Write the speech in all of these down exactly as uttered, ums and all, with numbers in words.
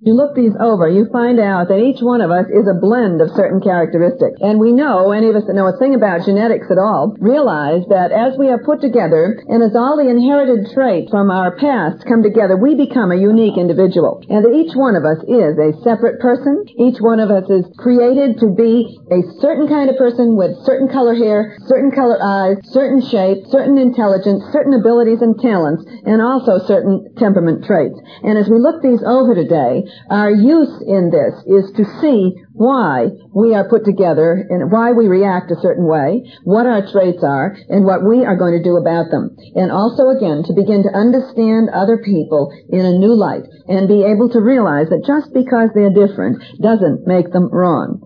You look these over, you find out that each one of us is a blend of certain characteristics. And we know, any of us that know a thing about genetics at all, realize that as we are put together, and as all the inherited traits from our past come together, we become a unique individual. And that each one of us is a separate person. Each one of us is created to be a certain kind of person with certain color hair, certain color eyes, certain shape, certain intelligence, certain abilities and talents, and also certain temperament traits. And as we look these over today, our use in this is to see why we are put together and why we react a certain way, what our traits are, and what we are going to do about them. And also, again, to begin to understand other people in a new light and be able to realize that just because they're different doesn't make them wrong.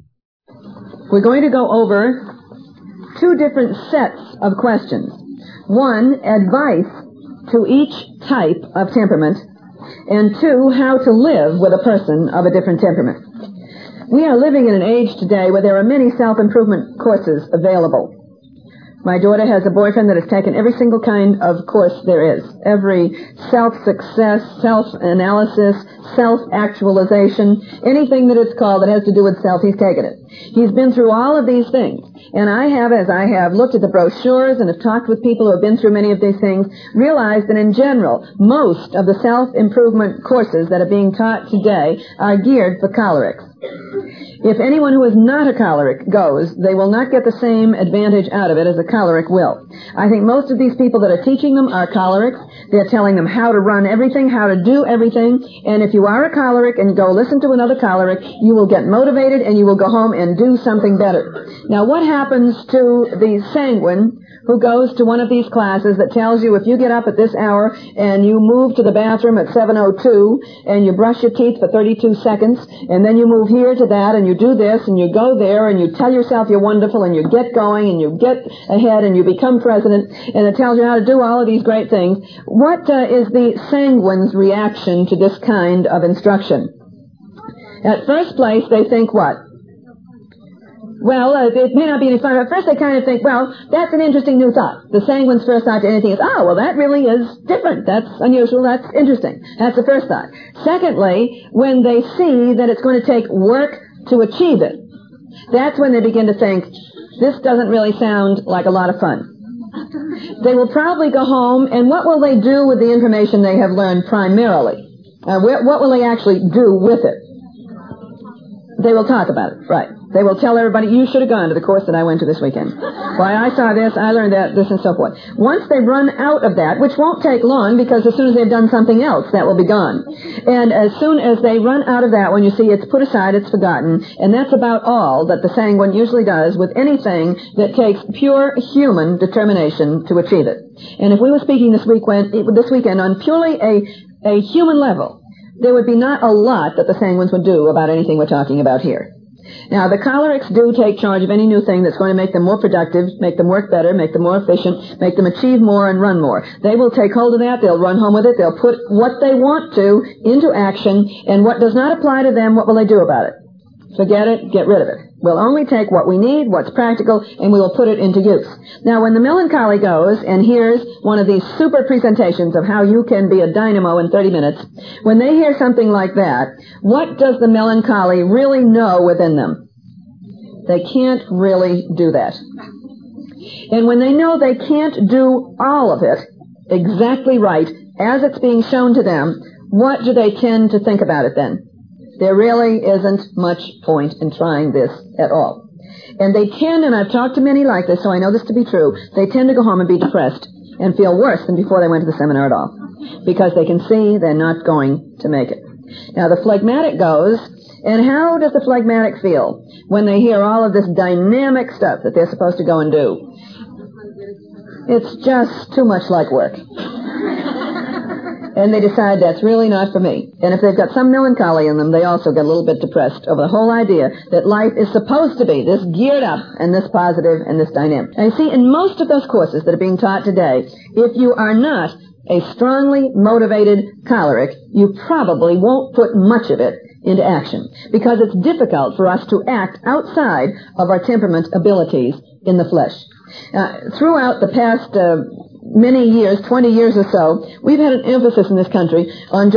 We're going to go over two different sets of questions. One, advice to each type of temperament, and two, how to live with a person of a different temperament. We are living in an age today where there are many self-improvement courses available. My daughter has a boyfriend that has taken every single kind of course there is. Every self-success, self-analysis, self-actualization, anything that it's called that has to do with self, he's taken it. He's been through all of these things. And I have, as I have looked at the brochures and have talked with people who have been through many of these things, realized that in general, most of the self-improvement courses that are being taught today are geared for cholerics. If anyone who is not a choleric goes, they will not get the same advantage out of it as a choleric will. I think most of these people that are teaching them are cholerics. They're telling them how to run everything, how to do everything. And if you are a choleric and go listen to another choleric, you will get motivated and you will go home and do something better. Now, what happens to the sanguine who goes to one of these classes that tells you if you get up at this hour and you move to the bathroom at seven oh two and you brush your teeth for thirty-two seconds and then you move here to that and you do this and you go there and you tell yourself you're wonderful and you get going and you get ahead and you become president and it tells you how to do all of these great things, what uh, is the sanguine's reaction to this kind of instruction? At first place, they think what? Well, uh, it may not be any fun. At first they kind of think, well, that's an interesting new thought. The sanguine's first thought to anything is, oh, well, that really is different. That's unusual. That's interesting. That's the first thought. Secondly, when they see that it's going to take work to achieve it, that's when they begin to think, this doesn't really sound like a lot of fun. They will probably go home, and what will they do with the information they have learned primarily? Uh, wh- what will they actually do with it? They will talk about it, right. They will tell everybody, you should have gone to the course that I went to this weekend. Why, I saw this, I learned that, this, and so forth. Once they run out of that, which won't take long, because as soon as they've done something else, that will be gone. And as soon as they run out of that, when you see it's put aside, it's forgotten, and that's about all that the sanguine usually does with anything that takes pure human determination to achieve it. And if we were speaking this weekend, this weekend on purely a, a human level, there would be not a lot that the sanguines would do about anything we're talking about here. Now, the cholerics do take charge of any new thing that's going to make them more productive, make them work better, make them more efficient, make them achieve more and run more. They will take hold of that, they'll run home with it, they'll put what they want to into action, and what does not apply to them, what will they do about it? Forget it, get rid of it. We'll only take what we need, what's practical, and we will put it into use. Now, when the melancholy goes and hears one of these super presentations of how you can be a dynamo in thirty minutes, when they hear something like that, what does the melancholy really know within them? They can't really do that. And when they know they can't do all of it exactly right as it's being shown to them, what do they tend to think about it then? There really isn't much point in trying this at all. And they tend, and I've talked to many like this, so I know this to be true, they tend to go home and be depressed and feel worse than before they went to the seminar at all, because they can see they're not going to make it. Now, the phlegmatic goes, and how does the phlegmatic feel when they hear all of this dynamic stuff that they're supposed to go and do? It's just too much like work. And they decide that's really not for me. And if they've got some melancholy in them, they also get a little bit depressed over the whole idea that life is supposed to be this geared up and this positive and this dynamic. And you see, in most of those courses that are being taught today, if you are not a strongly motivated choleric, you probably won't put much of it into action, because it's difficult for us to act outside of our temperament abilities in the flesh. Uh, throughout the past uh, many years, twenty years or so, we've had an emphasis in this country on just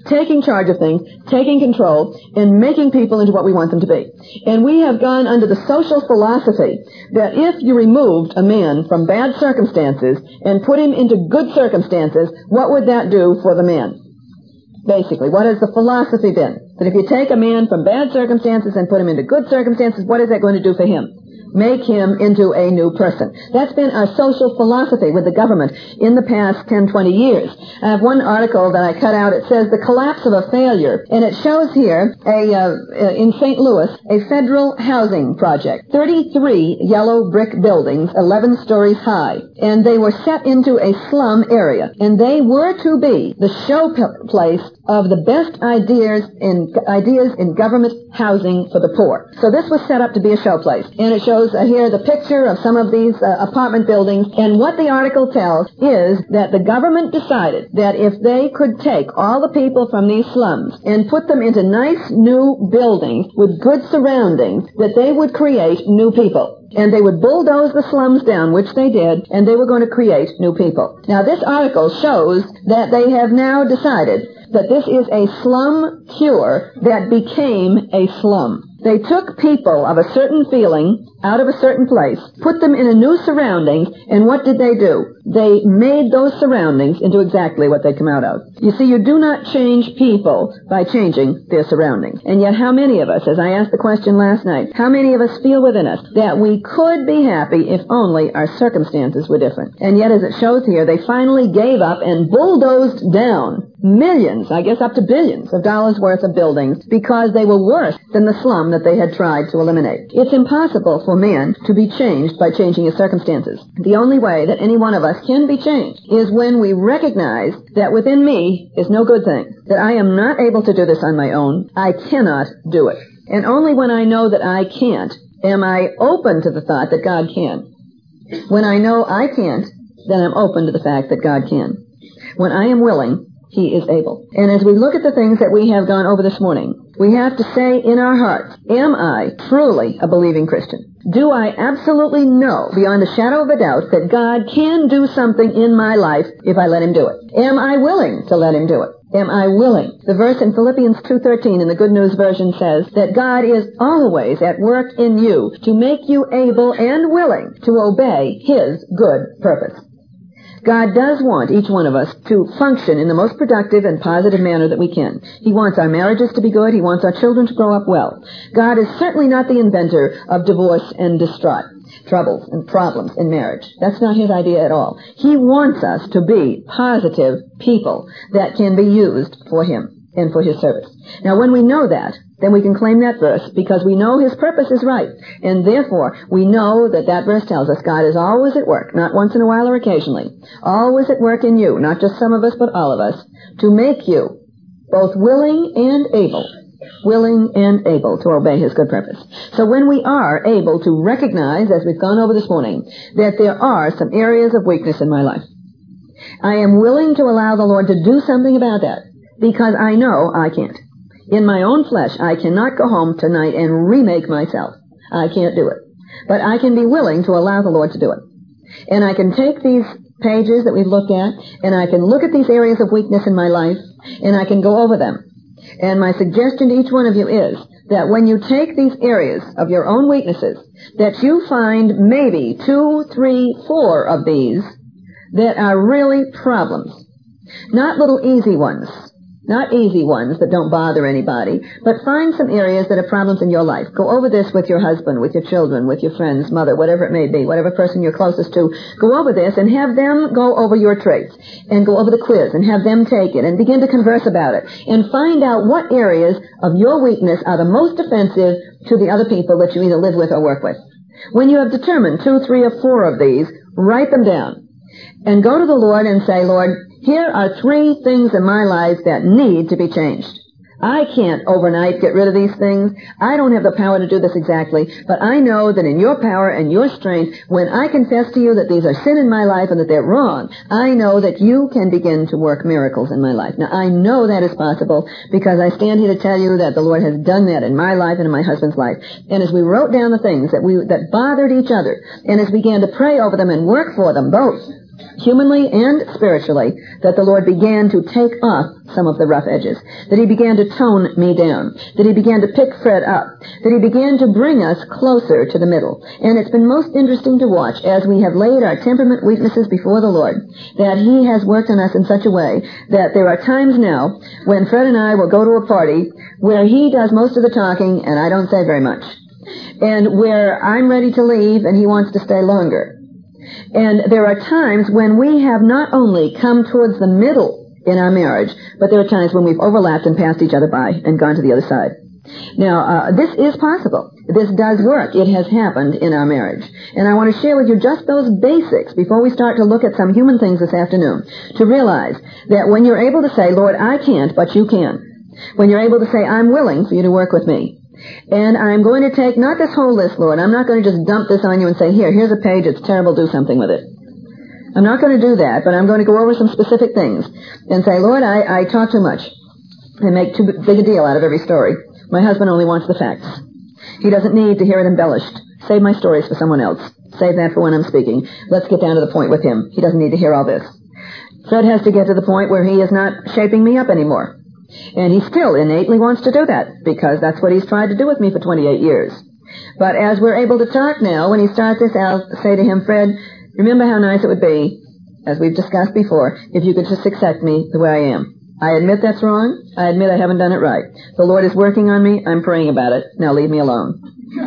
taking charge of things, taking control, and making people into what we want them to be. And we have gone under the social philosophy that if you removed a man from bad circumstances and put him into good circumstances, what would that do for the man? Basically, what has the philosophy been? That if you take a man from bad circumstances and put him into good circumstances, what is that going to do for him? Make him into a new person. That's been our social philosophy with the government in the past ten, twenty years. I have one article that I cut out. It says the collapse of a failure, and it shows here a uh, in Saint Louis a federal housing project. thirty-three yellow brick buildings, eleven stories high, and they were set into a slum area, and they were to be the showplace of the best ideas in ideas in government housing for the poor. So this was set up to be a showplace, and it shows uh, here the picture of some of these uh, apartment buildings, and what the article tells is that the government decided that if they could take all the people from these slums and put them into nice new buildings with good surroundings, that they would create new people. And they would bulldoze the slums down, which they did, and they were going to create new people. Now, this article shows that they have now decided that this is a slum cure that became a slum. They took people of a certain feeling out of a certain place, put them in a new surroundings, and what did they do? They made those surroundings into exactly what they come out of. You see, you do not change people by changing their surroundings. And yet how many of us, as I asked the question last night, how many of us feel within us that we could be happy if only our circumstances were different? And yet, as it shows here, they finally gave up and bulldozed down millions, I guess up to billions of dollars worth of buildings because they were worse than the slum that they had tried to eliminate. It's impossible for man to be changed by changing his circumstances. The only way that any one of us can be changed is when we recognize that within me is no good thing, that I am not able to do this on my own. I cannot do it. And only when I know that I can't am I open to the thought that God can. When I know I can't, then I'm open to the fact that God can. When I am willing, He is able. And as we look at the things that we have gone over this morning, we have to say in our hearts, am I truly a believing Christian? Do I absolutely know, beyond a shadow of a doubt, that God can do something in my life if I let Him do it? Am I willing to let Him do it? Am I willing? The verse in Philippians two thirteen in the Good News Version says that God is always at work in you to make you able and willing to obey His good purpose. God does want each one of us to function in the most productive and positive manner that we can. He wants our marriages to be good. He wants our children to grow up well. God is certainly not the inventor of divorce and distraught, troubles and problems in marriage. That's not His idea at all. He wants us to be positive people that can be used for Him and for His service. Now, when we know that, then we can claim that verse because we know His purpose is right. And therefore, we know that that verse tells us God is always at work, not once in a while or occasionally, always at work in you, not just some of us, but all of us, to make you both willing and able, willing and able to obey His good purpose. So when we are able to recognize, as we've gone over this morning, that there are some areas of weakness in my life, I am willing to allow the Lord to do something about that because I know I can't. In my own flesh, I cannot go home tonight and remake myself. I can't do it. But I can be willing to allow the Lord to do it. And I can take these pages that we've looked at, and I can look at these areas of weakness in my life, and I can go over them. And my suggestion to each one of you is that when you take these areas of your own weaknesses, that you find maybe two, three, four of these that are really problems. Not little easy ones. Not easy ones that don't bother anybody, but find some areas that are problems in your life. Go over this with your husband, with your children, with your friends, mother, whatever it may be, whatever person you're closest to. Go over this and have them go over your traits and go over the quiz and have them take it and begin to converse about it and find out what areas of your weakness are the most offensive to the other people that you either live with or work with. When you have determined two, three, or four of these, write them down and go to the Lord and say, Lord, here are three things in my life that need to be changed. I can't overnight get rid of these things. I don't have the power to do this exactly, but I know that in your power and your strength, when I confess to you that these are sin in my life and that they're wrong, I know that you can begin to work miracles in my life. Now, I know that is possible because I stand here to tell you that the Lord has done that in my life and in my husband's life. And as we wrote down the things that we that bothered each other, and as we began to pray over them and work for them both, humanly and spiritually, that the Lord began to take off some of the rough edges, that he began to tone me down, that he began to pick Fred up, that he began to bring us closer to the middle. And it's been most interesting to watch as we have laid our temperament weaknesses before the Lord, that he has worked on us in such a way that there are times now when Fred and I will go to a party where he does most of the talking and I don't say very much, and where I'm ready to leave and he wants to stay longer. And there are times when we have not only come towards the middle in our marriage, but there are times when we've overlapped and passed each other by and gone to the other side. Now, uh, this is possible. This does work. It has happened in our marriage. And I want to share with you just those basics before we start to look at some human things this afternoon, to realize that when you're able to say, Lord, I can't, but you can. When you're able to say, I'm willing for you to work with me. And I'm going to take not this whole list, Lord. I'm not going to just dump this on you and say, here, here's a page. It's terrible. Do something with it. I'm not going to do that, but I'm going to go over some specific things and say, Lord, I, I talk too much and make too big a deal out of every story. My husband only wants the facts. He doesn't need to hear it embellished. Save my stories for someone else. Save that for when I'm speaking. Let's get down to the point with him. He doesn't need to hear all this. Fred has to get to the point where he is not shaping me up anymore. And he still innately wants to do that, because that's what he's tried to do with me for twenty-eight years. But as we're able to talk now, when he starts this, I'll say to him, Fred, remember how nice it would be, as we've discussed before, if you could just accept me the way I am. I admit that's wrong. I admit I haven't done it right. The Lord is working on me. I'm praying about it. Now leave me alone.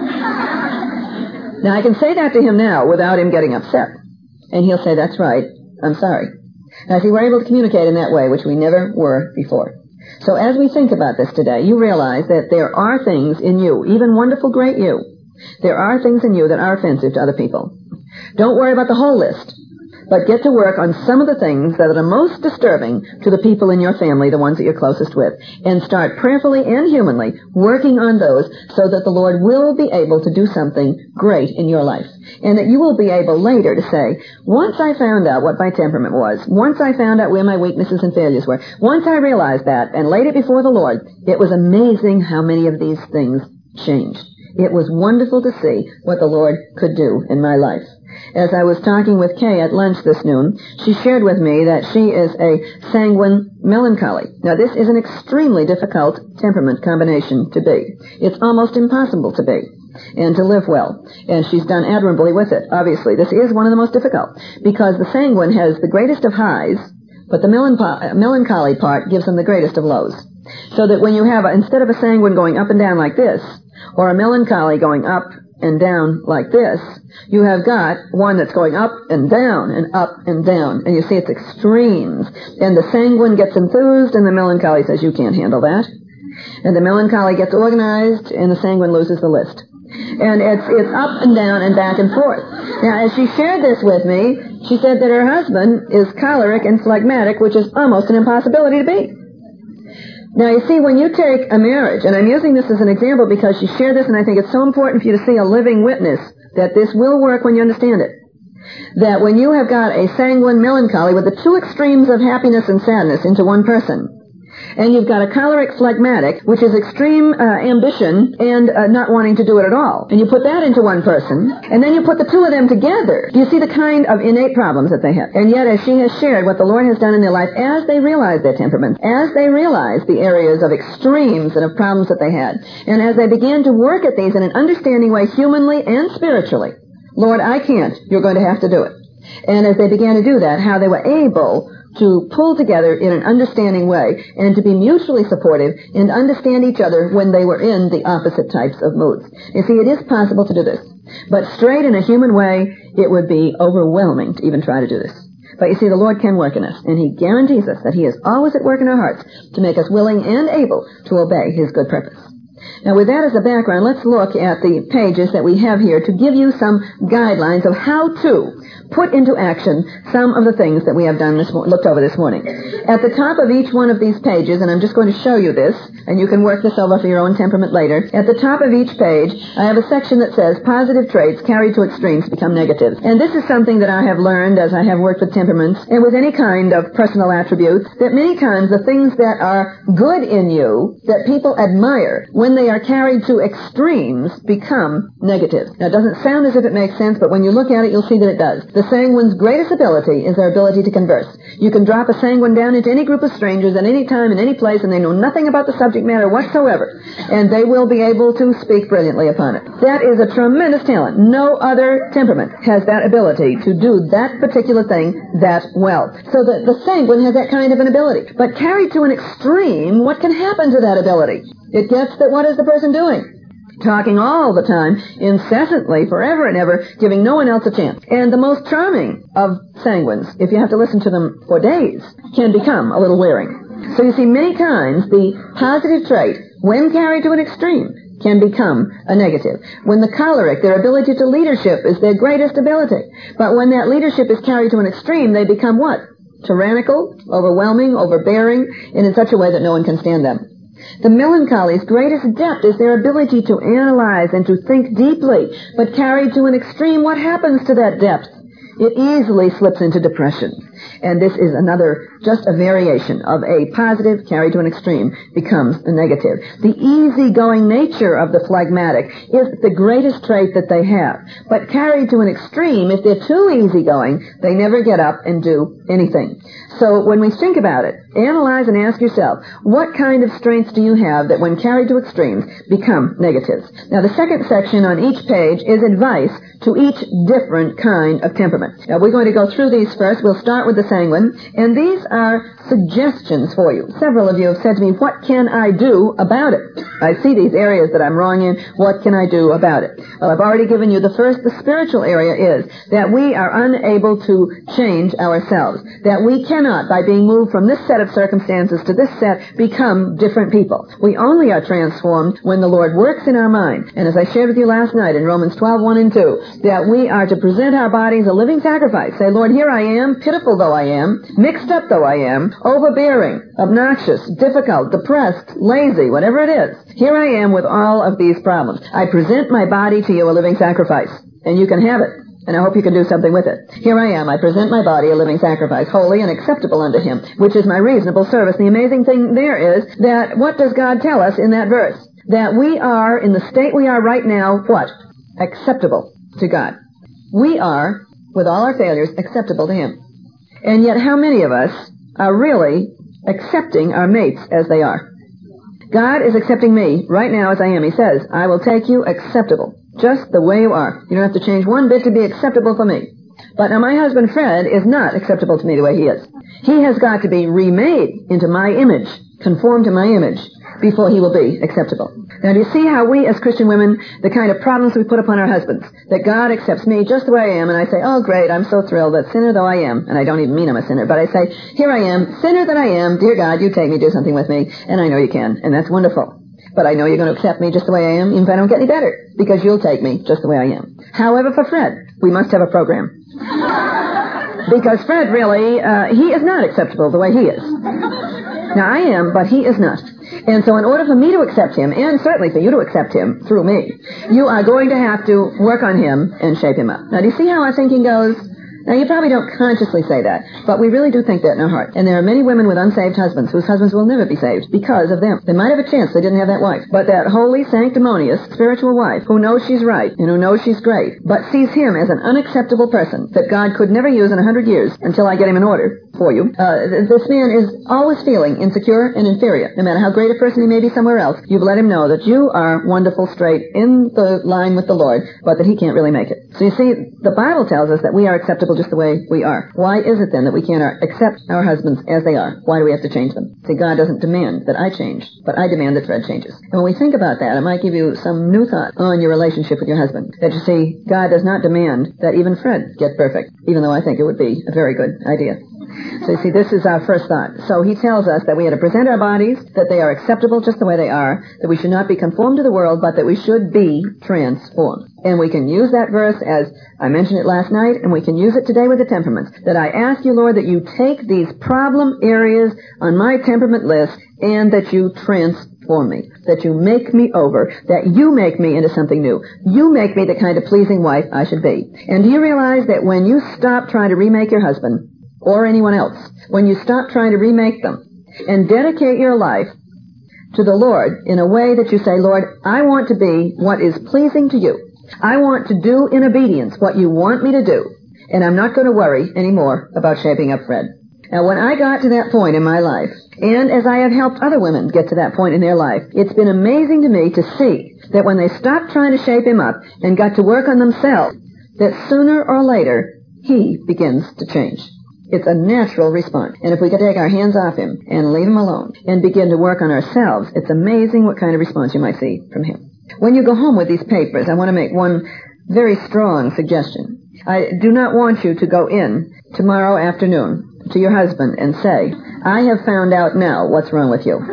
Now, I can say that to him now without him getting upset. And he'll say, that's right. I'm sorry. Now, see, we're able to communicate in that way, which we never were before. So as we think about this today, you realize that there are things in you, even wonderful, great you. There are things in you that are offensive to other people. Don't worry about the whole list, but get to work on some of the things that are most disturbing to the people in your family, the ones that you're closest with, and start prayerfully and humanly working on those so that the Lord will be able to do something great in your life, and that you will be able later to say, once I found out what my temperament was, once I found out where my weaknesses and failures were, once I realized that and laid it before the Lord, it was amazing how many of these things changed. It was wonderful to see what the Lord could do in my life. As I was talking with Kay at lunch this noon, she shared with me that she is a sanguine melancholy. Now, this is an extremely difficult temperament combination to be. It's almost impossible to be and to live well. And she's done admirably with it. Obviously, this is one of the most difficult because the sanguine has the greatest of highs, but the melancholy part gives them the greatest of lows. So that when you have, a, instead of a sanguine going up and down like this, or a melancholy going up and down like this, you have got one that's going up and down and up and down. And you see it's extremes. And the sanguine gets enthused and the melancholy says, you can't handle that. And the melancholy gets organized and the sanguine loses the list. And it's it's up and down and back and forth. Now, as she shared this with me, she said that her husband is choleric and phlegmatic, which is almost an impossibility to be. Now, you see, when you take a marriage, and I'm using this as an example because she shared this, and I think it's so important for you to see a living witness that this will work when you understand it. That when you have got a sanguine melancholy with the two extremes of happiness and sadness into one person, and you've got a choleric phlegmatic, which is extreme uh, ambition and uh, not wanting to do it at all. And you put that into one person, and then you put the two of them together. Do you see the kind of innate problems that they have? And yet, as she has shared what the Lord has done in their life, as they realize their temperaments, as they realize the areas of extremes and of problems that they had, and as they began to work at these in an understanding way, humanly and spiritually, Lord, I can't. You're going to have to do it. And as they began to do that, how they were able to pull together in an understanding way and to be mutually supportive and understand each other when they were in the opposite types of moods. You see, it is possible to do this. But straight in a human way, it would be overwhelming to even try to do this. But you see, the Lord can work in us, and He guarantees us that He is always at work in our hearts to make us willing and able to obey His good purpose. Now, with that as a background, let's look at the pages that we have here to give you some guidelines of how to put into action some of the things that we have done this mo- looked over this morning. At the top of each one of these pages, and I'm just going to show you this, and you can work this over for your own temperament later. At the top of each page, I have a section that says, positive traits carried to extremes become negative. And this is something that I have learned as I have worked with temperaments and with any kind of personal attributes, that many times the things that are good in you, that people admire, when they are carried to extremes, become negative. Now, it doesn't sound as if it makes sense, but when you look at it, you'll see that it does. because the sanguine's greatest ability is their ability to converse. You can drop a sanguine down into any group of strangers at any time, in any place, and they know nothing about the subject matter whatsoever, and they will be able to speak brilliantly upon it. That is a tremendous talent. No other temperament has that ability to do that particular thing that well. So the, the sanguine has that kind of an ability. But carried to an extreme, what can happen to that ability? It gets that what is the person doing? Talking all the time, incessantly, forever and ever, giving no one else a chance. And the most charming of sanguines, if you have to listen to them for days, can become a little wearing. So you see, many times the positive trait, when carried to an extreme, can become a negative. When the choleric, their ability to leadership is their greatest ability. But when that leadership is carried to an extreme, they become what? Tyrannical, overwhelming, overbearing, and in such a way that no one can stand them. The melancholy's greatest depth is their ability to analyze and to think deeply, but carried to an extreme, what happens to that depth? It easily slips into depression. And this is another, just a variation of a positive carried to an extreme becomes a negative. The easygoing nature of the phlegmatic is the greatest trait that they have. But carried to an extreme, if they're too easygoing, they never get up and do anything. So when we think about it, analyze and ask yourself, what kind of strengths do you have that when carried to extremes become negatives? Now the second section on each page is advice to each different kind of temperament. Now we're going to go through these first. We'll start with the sanguine, and these are suggestions for you. Several of you have said to me, what can I do about it? I see these areas that I'm wrong in. What can I do about it? Well, I've already given you the first. The spiritual area is that we are unable to change ourselves, that we cannot, by being moved from this set of circumstances to this set, become different people. We only are transformed when the Lord works in our mind. And as I shared with you last night in Romans twelve, one and two, that we are to present our bodies a living sacrifice. Say, Lord, here I am, pitiful though I am, mixed up though I am, overbearing, obnoxious, difficult, depressed, lazy, whatever it is. Here I am with all of these problems. I present my body to you a living sacrifice, and you can have it. And I hope you can do something with it. Here I am. I present my body a living sacrifice, holy and acceptable unto him, which is my reasonable service. The amazing thing there is that what does God tell us in that verse? That we are, in the state we are right now, what? Acceptable to God. We are, with all our failures, acceptable to him. And yet how many of us are really accepting our mates as they are? God is accepting me right now as I am. He says, I will take you acceptable, just the way you are. You don't have to change one bit to be acceptable for me. But now my husband Fred is not acceptable to me the way he is. He has got to be remade into my image, conformed to my image, before he will be acceptable. Now do you see how we as Christian women, the kind of problems we put upon our husbands, that God accepts me just the way I am, and I say, oh great, I'm so thrilled that sinner though I am, and I don't even mean I'm a sinner, but I say, here I am, sinner that I am, dear God, you take me, do something with me, and I know you can, and that's wonderful. But I know you're going to accept me just the way I am, even if I don't get any better, because you'll take me just the way I am. However, for Fred, we must have a program. Because Fred really, uh, he is not acceptable the way he is. Now I am, but he is not. And so in order for me to accept him, and certainly for you to accept him through me, you are going to have to work on him and shape him up. Now do you see how our thinking goes? Now, you probably don't consciously say that, but we really do think that in our heart. And there are many women with unsaved husbands whose husbands will never be saved because of them. They might have a chance they didn't have that wife. But that holy, sanctimonious, spiritual wife who knows she's right and who knows she's great, but sees him as an unacceptable person that God could never use in a hundred years until I get him in order for you. Uh, this man is always feeling insecure and inferior. No matter how great a person he may be somewhere else, you've let him know that you are wonderful, straight, in the line with the Lord, but that he can't really make it. So you see, the Bible tells us that we are acceptable just the way we are. Why is it then that we can't accept our husbands as they are? Why do we have to change them? See, God doesn't demand that I change, but I demand that Fred changes. And when we think about that, it might give you some new thought on your relationship with your husband. That you see, God does not demand that even Fred get perfect, even though I think it would be a very good idea. So you see, this is our first thought. So he tells us that we are to present our bodies, that they are acceptable just the way they are, that we should not be conformed to the world, but that we should be transformed. And we can use that verse as I mentioned it last night, and we can use it today with the temperaments. That I ask you, Lord, that you take these problem areas on my temperament list and that you transform me, that you make me over, that you make me into something new. You make me the kind of pleasing wife I should be. And do you realize that when you stop trying to remake your husband or anyone else, when you stop trying to remake them and dedicate your life to the Lord in a way that you say, Lord, I want to be what is pleasing to you. I want to do in obedience what you want me to do. and I'm not going to worry anymore about shaping up Fred. Now, when I got to that point in my life, and as I have helped other women get to that point in their life, it's been amazing to me to see that when they stopped trying to shape him up and got to work on themselves, that sooner or later, he begins to change. It's a natural response. And if we could take our hands off him and leave him alone and begin to work on ourselves, it's amazing what kind of response you might see from him. When you go home with these papers, I want to make one very strong suggestion. I do not want you to go in tomorrow afternoon to your husband and say, I have found out now what's wrong with you.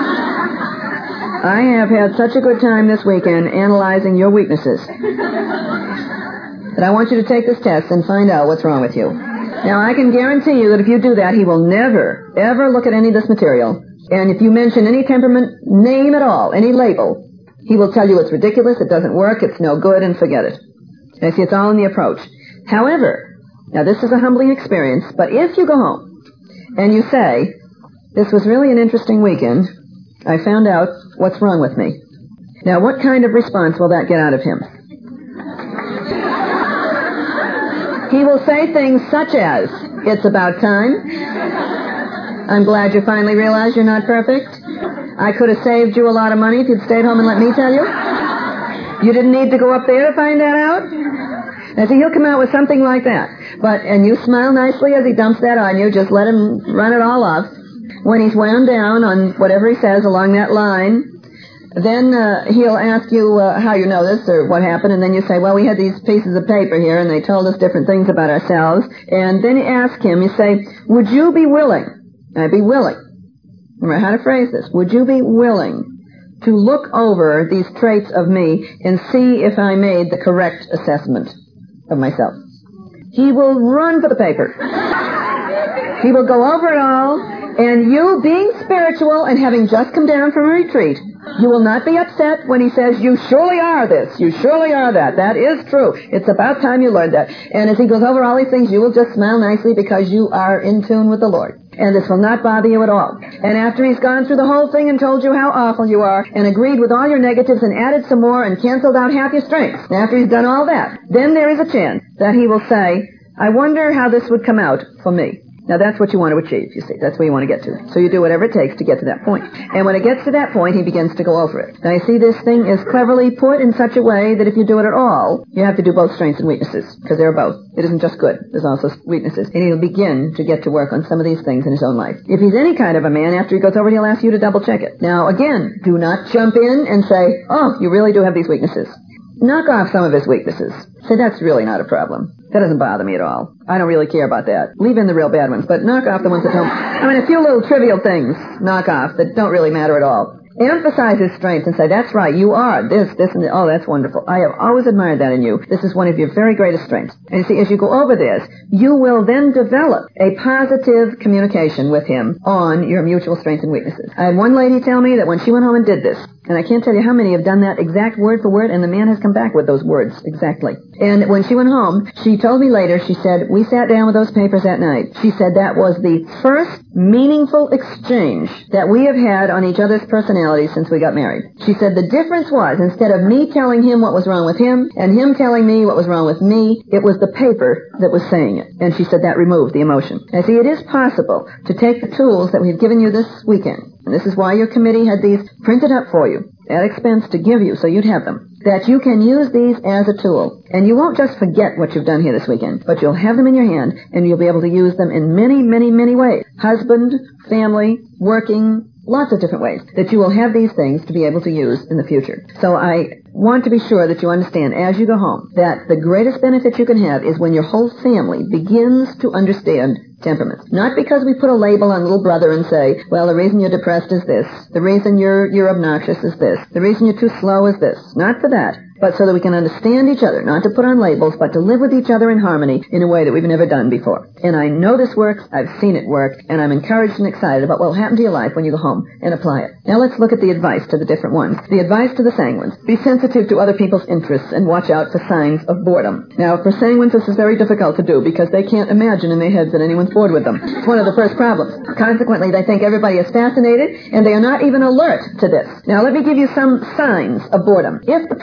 I have had such a good time this weekend analyzing your weaknesses that I want you to take this test and find out what's wrong with you. Now, I can guarantee you that if you do that, he will never, ever look at any of this material. And if you mention any temperament name at all, any label, he will tell you it's ridiculous, it doesn't work, it's no good, and forget it. I see it's all in the approach. However, now this is a humbling experience, but if you go home and you say, this was really an interesting weekend, I found out what's wrong with me. Now, what kind of response will that get out of him? He will say things such as, it's about time. I'm glad you finally realized you're not perfect. I could have saved you a lot of money if you'd stayed home and let me tell you. You didn't need to go up there to find that out. And so he'll come out with something like that. But, and you smile nicely as he dumps that on you. Just let him run it all off. When he's wound down on whatever he says along that line, then uh, he'll ask you uh, how you know this or what happened, and then you say, well, we had these pieces of paper here, and they told us different things about ourselves. And then you ask him, you say, would you be willing, I'd be willing, remember how to phrase this, would you be willing to look over these traits of me and see if I made the correct assessment of myself? He will run for the paper. He will go over it all, and you, being spiritual and having just come down from a retreat, you will not be upset when he says, you surely are this, you surely are that. That is true. It's about time you learned that. And as he goes over all these things, you will just smile nicely because you are in tune with the Lord. And this will not bother you at all. And after he's gone through the whole thing and told you how awful you are and agreed with all your negatives and added some more and canceled out half your strengths, and after he's done all that, then there is a chance that he will say, I wonder how this would come out for me. Now, that's what you want to achieve, you see. That's where you want to get to. So you do whatever it takes to get to that point. And when it gets to that point, he begins to go over it. Now, you see, this thing is cleverly put in such a way that if you do it at all, you have to do both strengths and weaknesses, because they're both. It isn't just good. There's also weaknesses. And he'll begin to get to work on some of these things in his own life. If he's any kind of a man, after he goes over it, he'll ask you to double-check it. Now, again, do not jump in and say, oh, you really do have these weaknesses. Knock off some of his weaknesses. Say, that's really not a problem. That doesn't bother me at all. I don't really care about that. Leave in the real bad ones, but knock off the ones that don't. I mean, a few little trivial things knock off that don't really matter at all. Emphasize his strengths and say, that's right, you are this, this, and this. Oh, that's wonderful. I have always admired that in you. This is one of your very greatest strengths. And you see, as you go over this, you will then develop a positive communication with him on your mutual strengths and weaknesses. I had one lady tell me that when she went home and did this, and I can't tell you how many have done that exact word for word, and the man has come back with those words exactly. And when she went home, she told me later, she said, we sat down with those papers that night. She said that was the first meaningful exchange that we have had on each other's personalities since we got married. She said the difference was, instead of me telling him what was wrong with him, and him telling me what was wrong with me, it was the paper that was saying it. And she said that removed the emotion. Now see, it is possible to take the tools that we've given you this weekend, and this is why your committee had these printed up for you at expense to give you, so you'd have them, that you can use these as a tool. And you won't just forget what you've done here this weekend, but you'll have them in your hand, and you'll be able to use them in many, many, many ways. Husband, family, working, lots of different ways that you will have these things to be able to use in the future. So I want to be sure that you understand as you go home that the greatest benefit you can have is when your whole family begins to understand temperaments. Not because we put a label on little brother and say, well, the reason you're depressed is this. The reason you're you're obnoxious is this. The reason you're too slow is this. Not for that, but so that we can understand each other, not to put on labels, but to live with each other in harmony in a way that we've never done before. And I know this works. I've seen it work, and I'm encouraged and excited about what will happen to your life when you go home and apply it. Now let's look at the advice to the different ones. The advice to the sanguines. Be sensitive to other people's interests and watch out for signs of boredom. Now, for sanguines, this is very difficult to do because they can't imagine in their heads that anyone's bored with them. It's one of the first problems. Consequently, they think everybody is fascinated, and they are not even alert to this. Now, let me give you some signs of boredom. If the person that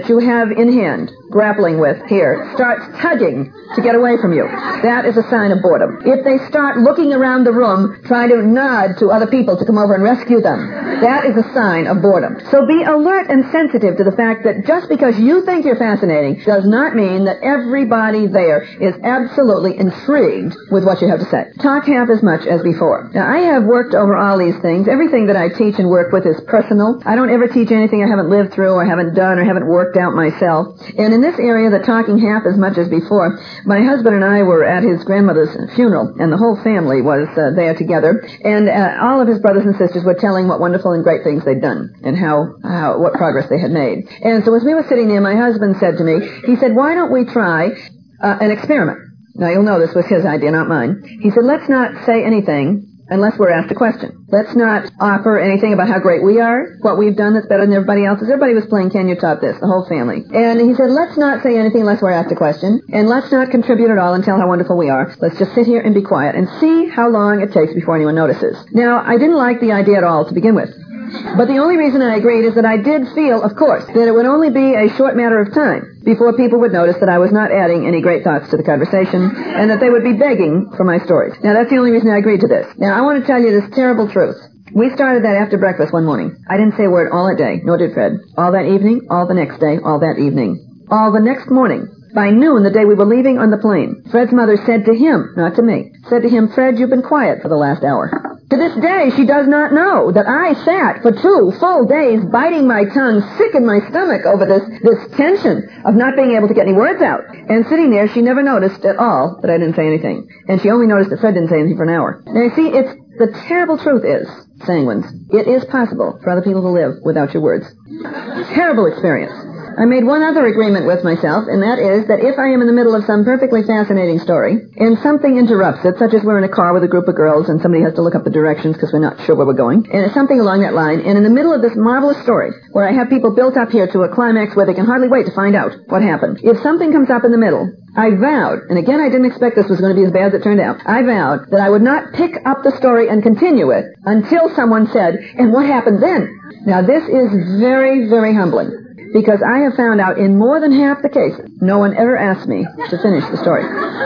that you have in hand, grappling with here, starts tugging to get away from you, that is a sign of boredom. If they start looking around the room, trying to nod to other people to come over and rescue them, that is a sign of boredom. So be alert and sensitive to the fact that just because you think you're fascinating does not mean that everybody there is absolutely intrigued with what you have to say. Talk half as much as before. Now, I have worked over all these things. Everything that I teach and work with is personal. I don't ever teach anything I haven't lived through or haven't done or haven't worked out myself. And in this area, the talking half as much as before, my husband and I were at his grandmother's funeral, and the whole family was uh, there together, and uh, all of his brothers and sisters were telling what wonderful and great things they'd done and how, how what progress they had made. And so as we were sitting there, my husband said to me, he said, why don't we try uh, an experiment? Now, you'll know this was his idea, not mine. He said, let's not say anything unless we're asked a question. Let's not offer anything about how great we are, what we've done that's better than everybody else's. Everybody was playing Can You Top This, the whole family. And he said, let's not say anything unless we're asked a question, and let's not contribute at all and tell how wonderful we are. Let's just sit here and be quiet and see how long it takes before anyone notices. Now, I didn't like the idea at all to begin with. But the only reason I agreed is that I did feel, of course, that it would only be a short matter of time before people would notice that I was not adding any great thoughts to the conversation and that they would be begging for my stories. Now, that's the only reason I agreed to this. Now, I want to tell you this terrible truth. We started that after breakfast one morning. I didn't say a word all that day, nor did Fred. All that evening, all the next day, all that evening. All the next morning. By noon, the day we were leaving on the plane, Fred's mother said to him, not to me, said to him, Fred, you've been quiet for the last hour. To this day, she does not know that I sat for two full days biting my tongue, sick in my stomach over this, this tension of not being able to get any words out. And sitting there, she never noticed at all that I didn't say anything. And she only noticed that Fred didn't say anything for an hour. Now, you see, it's the terrible truth is, sanguines, it is possible for other people to live without your words. Terrible experience. I made one other agreement with myself, and that is that if I am in the middle of some perfectly fascinating story, and something interrupts it, such as we're in a car with a group of girls and somebody has to look up the directions because we're not sure where we're going, and it's something along that line, and in the middle of this marvelous story, where I have people built up here to a climax where they can hardly wait to find out what happened, if something comes up in the middle, I vowed, and again I didn't expect this was going to be as bad as it turned out, I vowed that I would not pick up the story and continue it until someone said, and what happened then? Now this is very, very humbling. Because I have found out in more than half the cases, no one ever asked me to finish the story.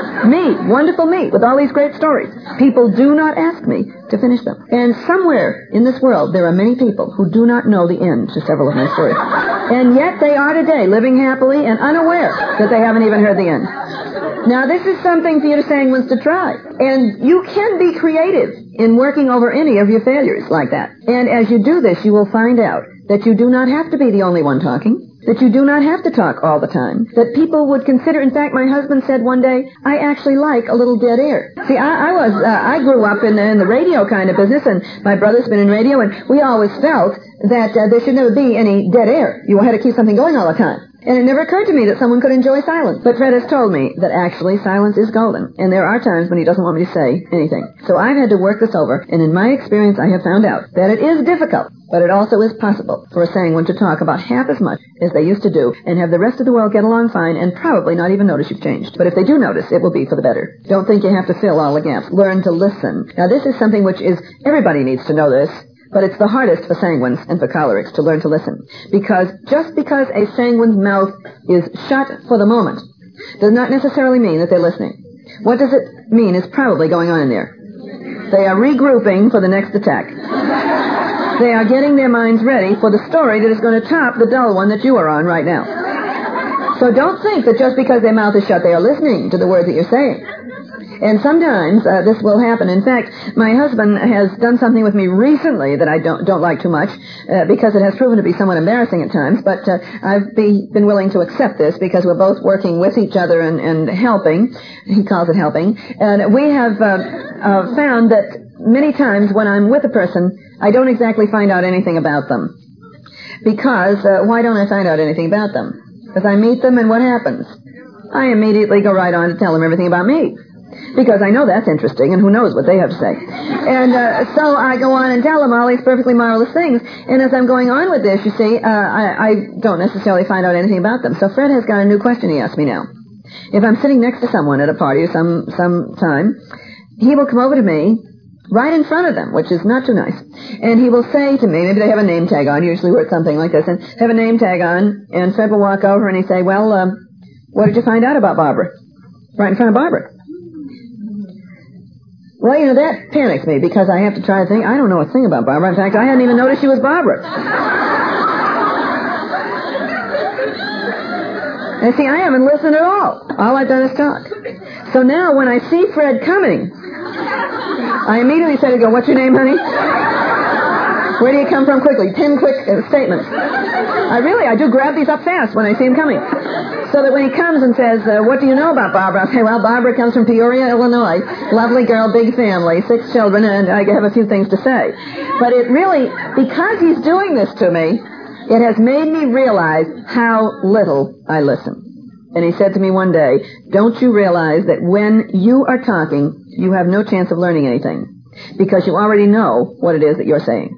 Me, wonderful me, with all these great stories. People do not ask me to finish them. And somewhere in this world, there are many people who do not know the end to several of my stories. And yet they are today living happily and unaware that they haven't even heard the end. Now, this is something for you to sanguines to try. And you can be creative in working over any of your failures like that. And as you do this, you will find out that you do not have to be the only one talking, that you do not have to talk all the time, that people would consider, in fact, my husband said one day, I actually like a little dead air. See, I, I was, uh, I grew up in, in the radio kind of business, and my brother's been in radio, and we always felt that uh, there should never be any dead air. You had to keep something going all the time. And it never occurred to me that someone could enjoy silence. But Fred has told me that actually silence is golden. And there are times when he doesn't want me to say anything. So I've had to work this over. And in my experience, I have found out that it is difficult. But it also is possible for a sanguine to talk about half as much as they used to do and have the rest of the world get along fine and probably not even notice you've changed. But if they do notice, it will be for the better. Don't think you have to fill all the gaps. Learn to listen. Now, this is something which is, everybody needs to know this. But it's the hardest for sanguines and for cholerics to learn to listen. Because just because a sanguine's mouth is shut for the moment does not necessarily mean that they're listening. What does it mean is probably going on in there. They are regrouping for the next attack. They are getting their minds ready for the story that is going to top the dull one that you are on right now. So don't think that just because their mouth is shut, they are listening to the words that you're saying. And sometimes uh, this will happen. In fact, my husband has done something with me recently that I don't don't like too much uh, because it has proven to be somewhat embarrassing at times. But uh, I've be, been willing to accept this because we're both working with each other and, and helping. He calls it helping. And we have uh, uh, found that many times when I'm with a person, I don't exactly find out anything about them. Because uh, why don't I find out anything about them? Because I meet them and what happens? I immediately go right on to tell them everything about me. Because I know that's interesting, and who knows what they have to say. And uh, so I go on and tell them all these perfectly marvelous things. And as I'm going on with this, you see, uh, I, I don't necessarily find out anything about them. So Fred has got a new question he asks me now. If I'm sitting next to someone at a party or some some time, he will come over to me right in front of them, which is not too nice. And he will say to me, maybe they have a name tag on, usually wear something like this, and have a name tag on, and Fred will walk over and he'd say, well, um, what did you find out about Barbara? Right in front of Barbara. Well, you know, that panics me because I have to try to think, I don't know a thing about Barbara. In fact, I hadn't even noticed she was Barbara. And see, I haven't listened at all. All I've done is talk. So now when I see Fred coming, I immediately say to go, what's your name, honey? Where do you come from quickly? Ten quick uh, statements. I really, I do grab these up fast when I see him coming. So that when he comes and says, uh, what do you know about Barbara? I'll say, well, Barbara comes from Peoria, Illinois. Lovely girl, big family, six children, and I have a few things to say. But it really, because he's doing this to me, it has made me realize how little I listen. And he said to me one day, don't you realize that when you are talking, you have no chance of learning anything? Because you already know what it is that you're saying.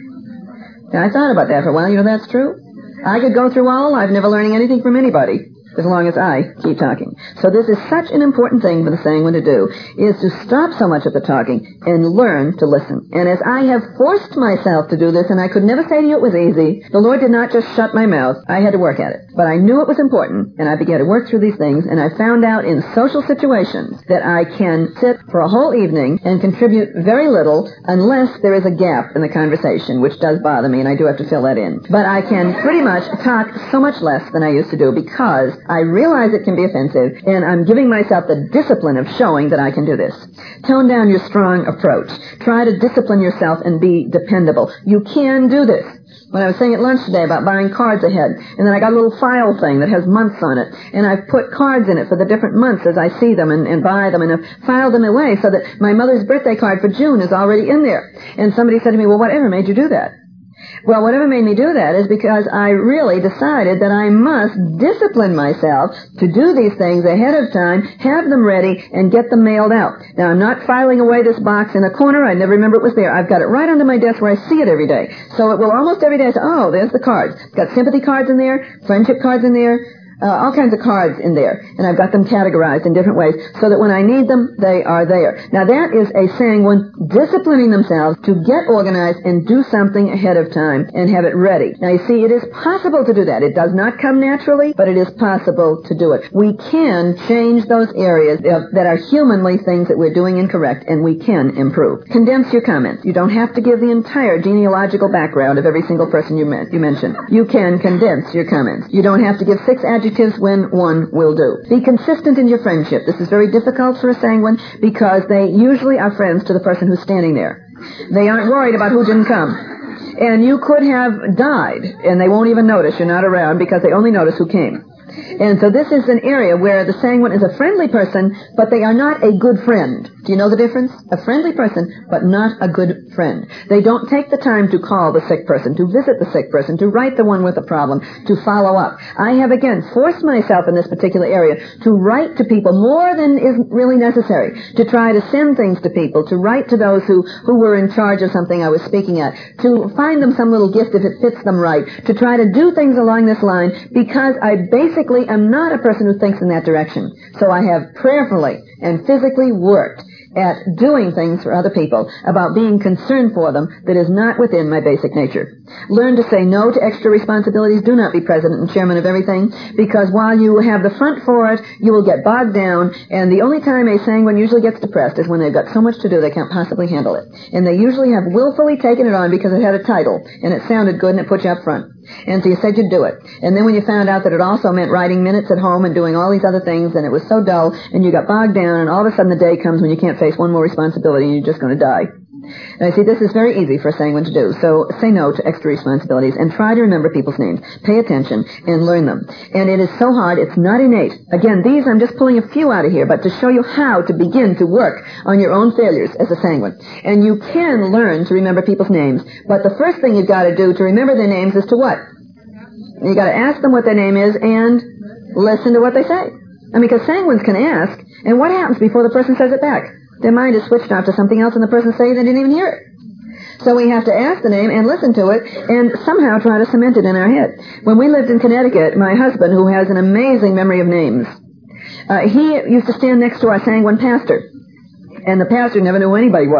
And I thought about that for a while. You know, that's true. I could go through all life never learning anything from anybody, as long as I keep talking. So this is such an important thing for the sanguine to do, is to stop so much of the talking and learn to listen. And as I have forced myself to do this, and I could never say to you it was easy, the Lord did not just shut my mouth. I had to work at it. But I knew it was important, and I began to work through these things, and I found out in social situations that I can sit for a whole evening and contribute very little unless there is a gap in the conversation, which does bother me, and I do have to fill that in. But I can pretty much talk so much less than I used to do because I realize it can be offensive, and I'm giving myself the discipline of showing that I can do this. Tone down your strong approach. Try to discipline yourself and be dependable. You can do this. When I was saying at lunch today about buying cards ahead, and then I got a little file thing that has months on it, and I've put cards in it for the different months as I see them and, and buy them, and I've filed them away so that my mother's birthday card for June is already in there. And somebody said to me, well, whatever made you do that? Well, whatever made me do that is because I really decided that I must discipline myself to do these things ahead of time, have them ready, and get them mailed out. Now, I'm not filing away this box in a corner. I never remember it was there. I've got it right under my desk where I see it every day. So it will almost every day say, oh, there's the cards. It's got sympathy cards in there, friendship cards in there, Uh, all kinds of cards in there, and I've got them categorized in different ways so that when I need them, they are there. Now that is a sanguine disciplining themselves to get organized and do something ahead of time and have it ready. Now you see, it is possible to do that. It does not come naturally, but it is possible to do it. We can change those areas that are humanly things that we're doing incorrect, and we can improve. Condense your comments. You don't have to give the entire genealogical background of every single person you, men- you mention. You can condense your comments. You don't have to give six adjectives when one will do. Be consistent in your friendship. This is very difficult for a sanguine because they usually are friends to the person who's standing there. They aren't worried about who didn't come. And you could have died, and they won't even notice you're not around because they only notice who came. And so this is an area where the sanguine is a friendly person, but they are not a good friend. Do you know the difference? A friendly person, but not a good friend. They don't take the time to call the sick person, to visit the sick person, to write the one with a problem, to follow up. I have, again, forced myself in this particular area to write to people more than is really necessary, to try to send things to people, to write to those who, who were in charge of something I was speaking at, to find them some little gift if it fits them right, to try to do things along this line because I basically am not a person who thinks in that direction. So I have prayerfully and physically worked at doing things for other people, about being concerned for them that is not within my basic nature. Learn to say no to extra responsibilities. Do not be president and chairman of everything, because while you have the front for it, you will get bogged down, and the only time a sanguine usually gets depressed is when they've got so much to do they can't possibly handle it. And they usually have willfully taken it on because it had a title, and it sounded good, and it put you up front. And so you said you'd do it. And then when you found out that it also meant writing minutes at home and doing all these other things, and it was so dull, and you got bogged down, and all of a sudden the day comes when you can't face one more responsibility and you're just going to die. Now, see, this is very easy for a sanguine to do. So say no to extra responsibilities and try to remember people's names. Pay attention and learn them. And it is so hard, it's not innate. Again, these, I'm just pulling a few out of here, but to show you how to begin to work on your own failures as a sanguine. And you can learn to remember people's names, but the first thing you've got to do to remember their names is to what? You've got to ask them what their name is and listen to what they say. I mean, because sanguines can ask, and what happens before the person says it back? Their mind is switched off to something else, and the person says they didn't even hear it. So we have to ask the name and listen to it and somehow try to cement it in our head. When we lived in Connecticut, my husband, who has an amazing memory of names, uh, he used to stand next to our sanguine pastor. And the pastor never knew who anybody was.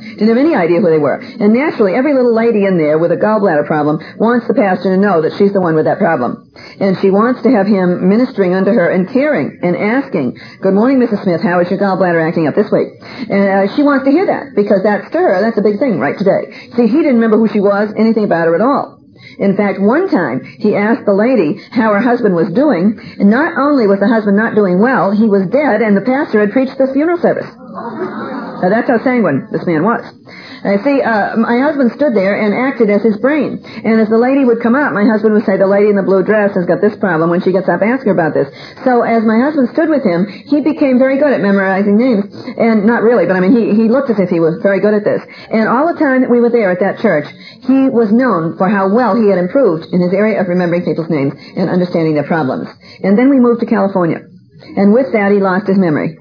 Didn't have any idea who they were. And naturally, every little lady in there with a gallbladder problem wants the pastor to know that she's the one with that problem. And she wants to have him ministering unto her and caring and asking, good morning, Missus Smith, how is your gallbladder acting up this week? And uh, she wants to hear that because that's to her, that's a big thing right today. See, he didn't remember who she was, anything about her at all. In fact, one time, he asked the lady how her husband was doing, and not only was the husband not doing well, he was dead, and the pastor had preached the funeral service. Now, that's how sanguine this man was. Now, see, uh, my husband stood there and acted as his brain. And as the lady would come up, my husband would say, the lady in the blue dress has got this problem. When she gets up, ask her about this. So as my husband stood with him, he became very good at memorizing names. And not really, but I mean, he, he looked as if he was very good at this. And all the time that we were there at that church, he was known for how well he had improved in his area of remembering people's names and understanding their problems. And then we moved to California. And with that, he lost his memory.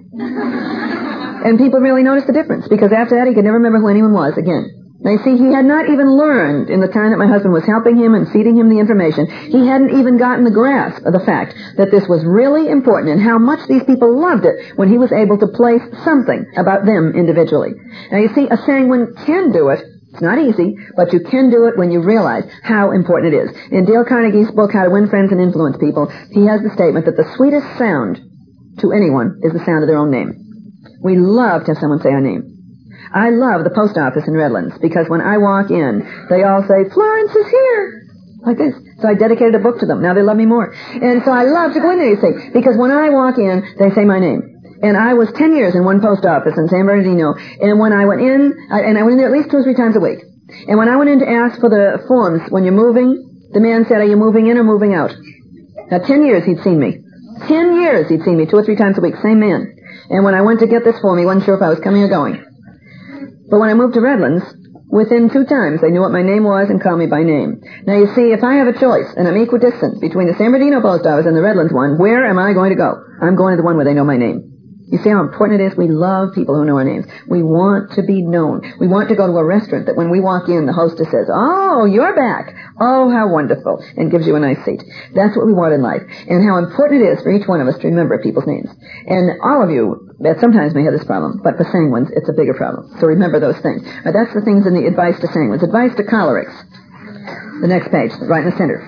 And people really noticed the difference, because after that he could never remember who anyone was again. Now, you see, he had not even learned in the time that my husband was helping him and feeding him the information, he hadn't even gotten the grasp of the fact that this was really important and how much these people loved it when he was able to place something about them individually. Now, you see, a sanguine can do it. It's not easy, but you can do it when you realize how important it is. In Dale Carnegie's book, How to Win Friends and Influence People, he has the statement that the sweetest sound to anyone is the sound of their own name. We love to have someone say our name. I love the post office in Redlands because when I walk in, they all say, Florence is here, like this. So I dedicated a book to them. Now they love me more. And so I love to go in there, you see, because when I walk in, they say my name. And I was ten years in one post office in San Bernardino, and when I went in, I, and I went in there at least two or three times a week. And when I went in to ask for the forms, when you're moving, the man said, are you moving in or moving out? Now ten years he'd seen me. Ten years he'd seen me two or three times a week, same man. And when I went to get this form, he wasn't sure if I was coming or going. But when I moved to Redlands, within two times, they knew what my name was and called me by name. Now, you see, if I have a choice and I'm equidistant between the San Bernardino post office and the Redlands one, where am I going to go? I'm going to the one where they know my name. You see how important it is? We love people who know our names. We want to be known. We want to go to a restaurant that when we walk in, the hostess says, oh, you're back. Oh, how wonderful, and gives you a nice seat. That's what we want in life, and how important it is for each one of us to remember people's names. And all of you that sometimes may have this problem, but for sanguines, it's a bigger problem. So remember those things. Now, that's the things in the advice to sanguines. Advice to cholerics. The next page, right in the center.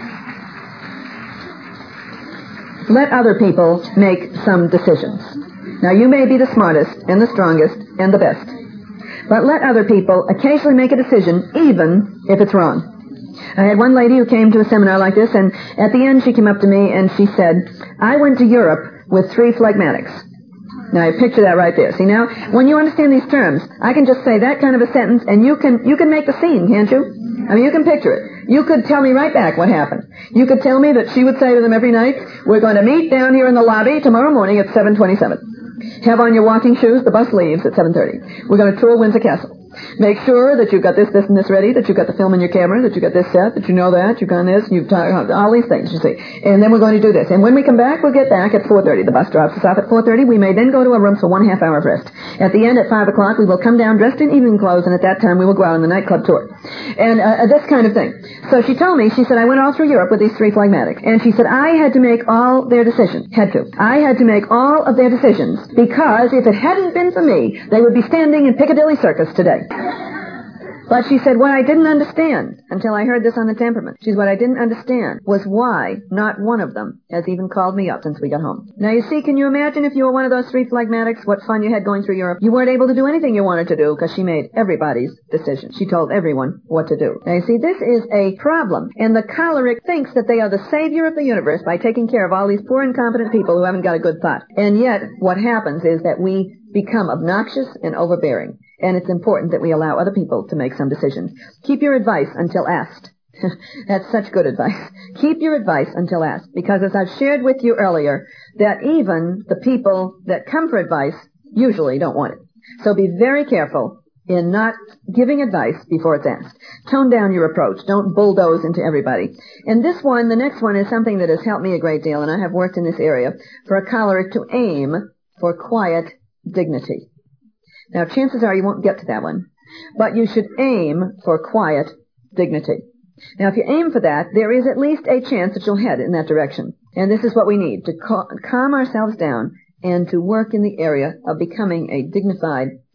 Let other people make some decisions. Now, you may be the smartest and the strongest and the best, but let other people occasionally make a decision, even if it's wrong. I had one lady who came to a seminar like this, and at the end she came up to me and she said, I went to Europe with three phlegmatics. Now, I picture that right there. See, now, when you understand these terms, I can just say that kind of a sentence, and you can you can make the scene, can't you? I mean, you can picture it. You could tell me right back what happened. You could tell me that she would say to them every night, we're going to meet down here in the lobby tomorrow morning at seven twenty-seven. Have on your walking shoes. The bus leaves at seven thirty. We're going to tour Windsor Castle. Make sure that you've got this, this, and this ready, that you've got the film in your camera, that you've got this set, that you know that, you've done this, you've talked all these things, you see. And then we're going to do this. And when we come back, we'll get back at four thirty. The bus drops us off at four thirty. We may then go to our rooms for one half hour of rest. At the end, at five o'clock, we will come down dressed in evening clothes, and at that time, we will go out on the nightclub tour. And uh, this kind of thing. So she told me, she said, I went all through Europe with these three phlegmatics. And she said, I had to make all their decisions. Had to. I had to make all of their decisions because if it hadn't been for me, they would be standing in Piccadilly Circus today. But she said, what I didn't understand until I heard this on the temperament, she said, what I didn't understand was why not one of them has even called me up since we got home. Now, you see, can you imagine if you were one of those three phlegmatics, what fun you had going through Europe? You weren't able to do anything you wanted to do because she made everybody's decision. She told everyone what to do. Now, you see, this is a problem. And the choleric thinks that they are the savior of the universe by taking care of all these poor, incompetent people who haven't got a good thought. And yet, what happens is that we become obnoxious and overbearing. And it's important that we allow other people to make some decisions. Keep your advice until asked. That's such good advice. Keep your advice until asked. Because as I've shared with you earlier, that even the people that come for advice usually don't want it. So be very careful in not giving advice before it's asked. Tone down your approach. Don't bulldoze into everybody. And this one, the next one, is something that has helped me a great deal, and I have worked in this area, for a choleric to aim for quiet dignity. Now, chances are you won't get to that one, but you should aim for quiet dignity. Now, if you aim for that, there is at least a chance that you'll head in that direction. And this is what we need, to cal- calm ourselves down and to work in the area of becoming a dignified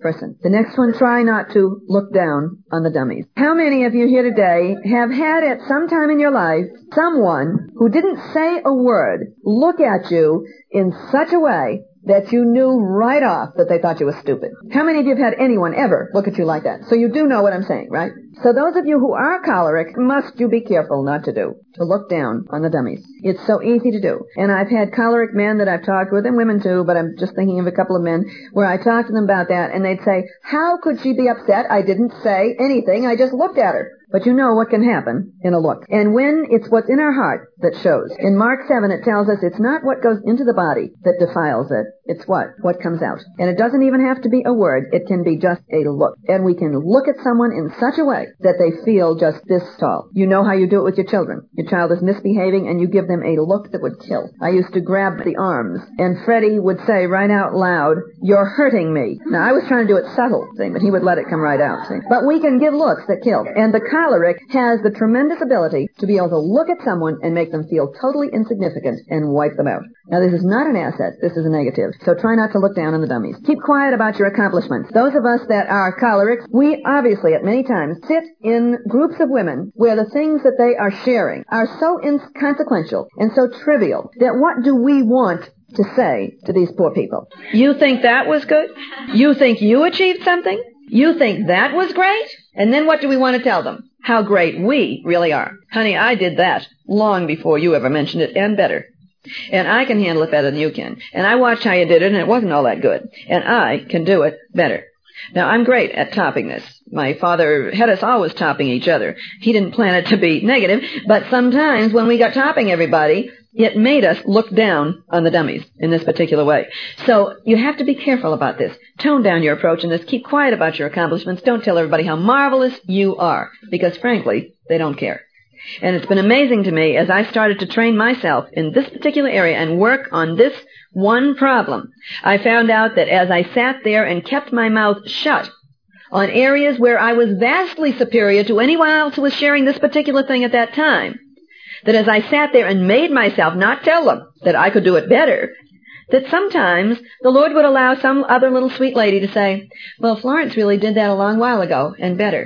person. The next one, try not to look down on the dummies. How many of you here today have had at some time in your life someone who didn't say a word look at you in such a way that you knew right off that they thought you were stupid? How many of you have had anyone ever look at you like that? So you do know what I'm saying, right? So those of you who are choleric, must you be careful not to do, to look down on the dummies. It's so easy to do. And I've had choleric men that I've talked with, and women too, but I'm just thinking of a couple of men, where I talked to them about that, and they'd say, how could she be upset? I didn't say anything, I just looked at her. But you know what can happen in a look. And when it's what's in our heart that shows. In Mark seven, it tells us it's not what goes into the body that defiles it. It's what? What comes out. And it doesn't even have to be a word. It can be just a look. And we can look at someone in such a way that they feel just this tall. You know how you do it with your children. Your child is misbehaving and you give them a look that would kill. I used to grab the arms, and Freddie would say right out loud, you're hurting me. Now, I was trying to do it subtle, see, but he would let it come right out, see. But we can give looks that kill. And the choleric has the tremendous ability to be able to look at someone and make them feel totally insignificant and wipe them out. Now, this is not an asset. This is a negative. So try not to look down on the dummies. Keep quiet about your accomplishments. Those of us that are cholerics, we obviously at many times sit in groups of women where the things that they are sharing are so inconsequential and so trivial that what do we want to say to these poor people? You think that was good? You think you achieved something? You think that was great? And then what do we want to tell them? How great we really are. Honey, I did that long before you ever mentioned it, and better. And I can handle it better than you can. And I watched how you did it, and it wasn't all that good. And I can do it better. Now, I'm great at topping this. My father had us always topping each other. He didn't plan it to be negative, but sometimes when we got topping everybody, it made us look down on the dummies in this particular way. So you have to be careful about this. Tone down your approach in this. Keep quiet about your accomplishments. Don't tell everybody how marvelous you are, because frankly, they don't care. And it's been amazing to me as I started to train myself in this particular area and work on this one problem. I found out that as I sat there and kept my mouth shut on areas where I was vastly superior to anyone else who was sharing this particular thing at that time, that as I sat there and made myself not tell them that I could do it better, that sometimes the Lord would allow some other little sweet lady to say, well, Florence really did that a long while ago and better.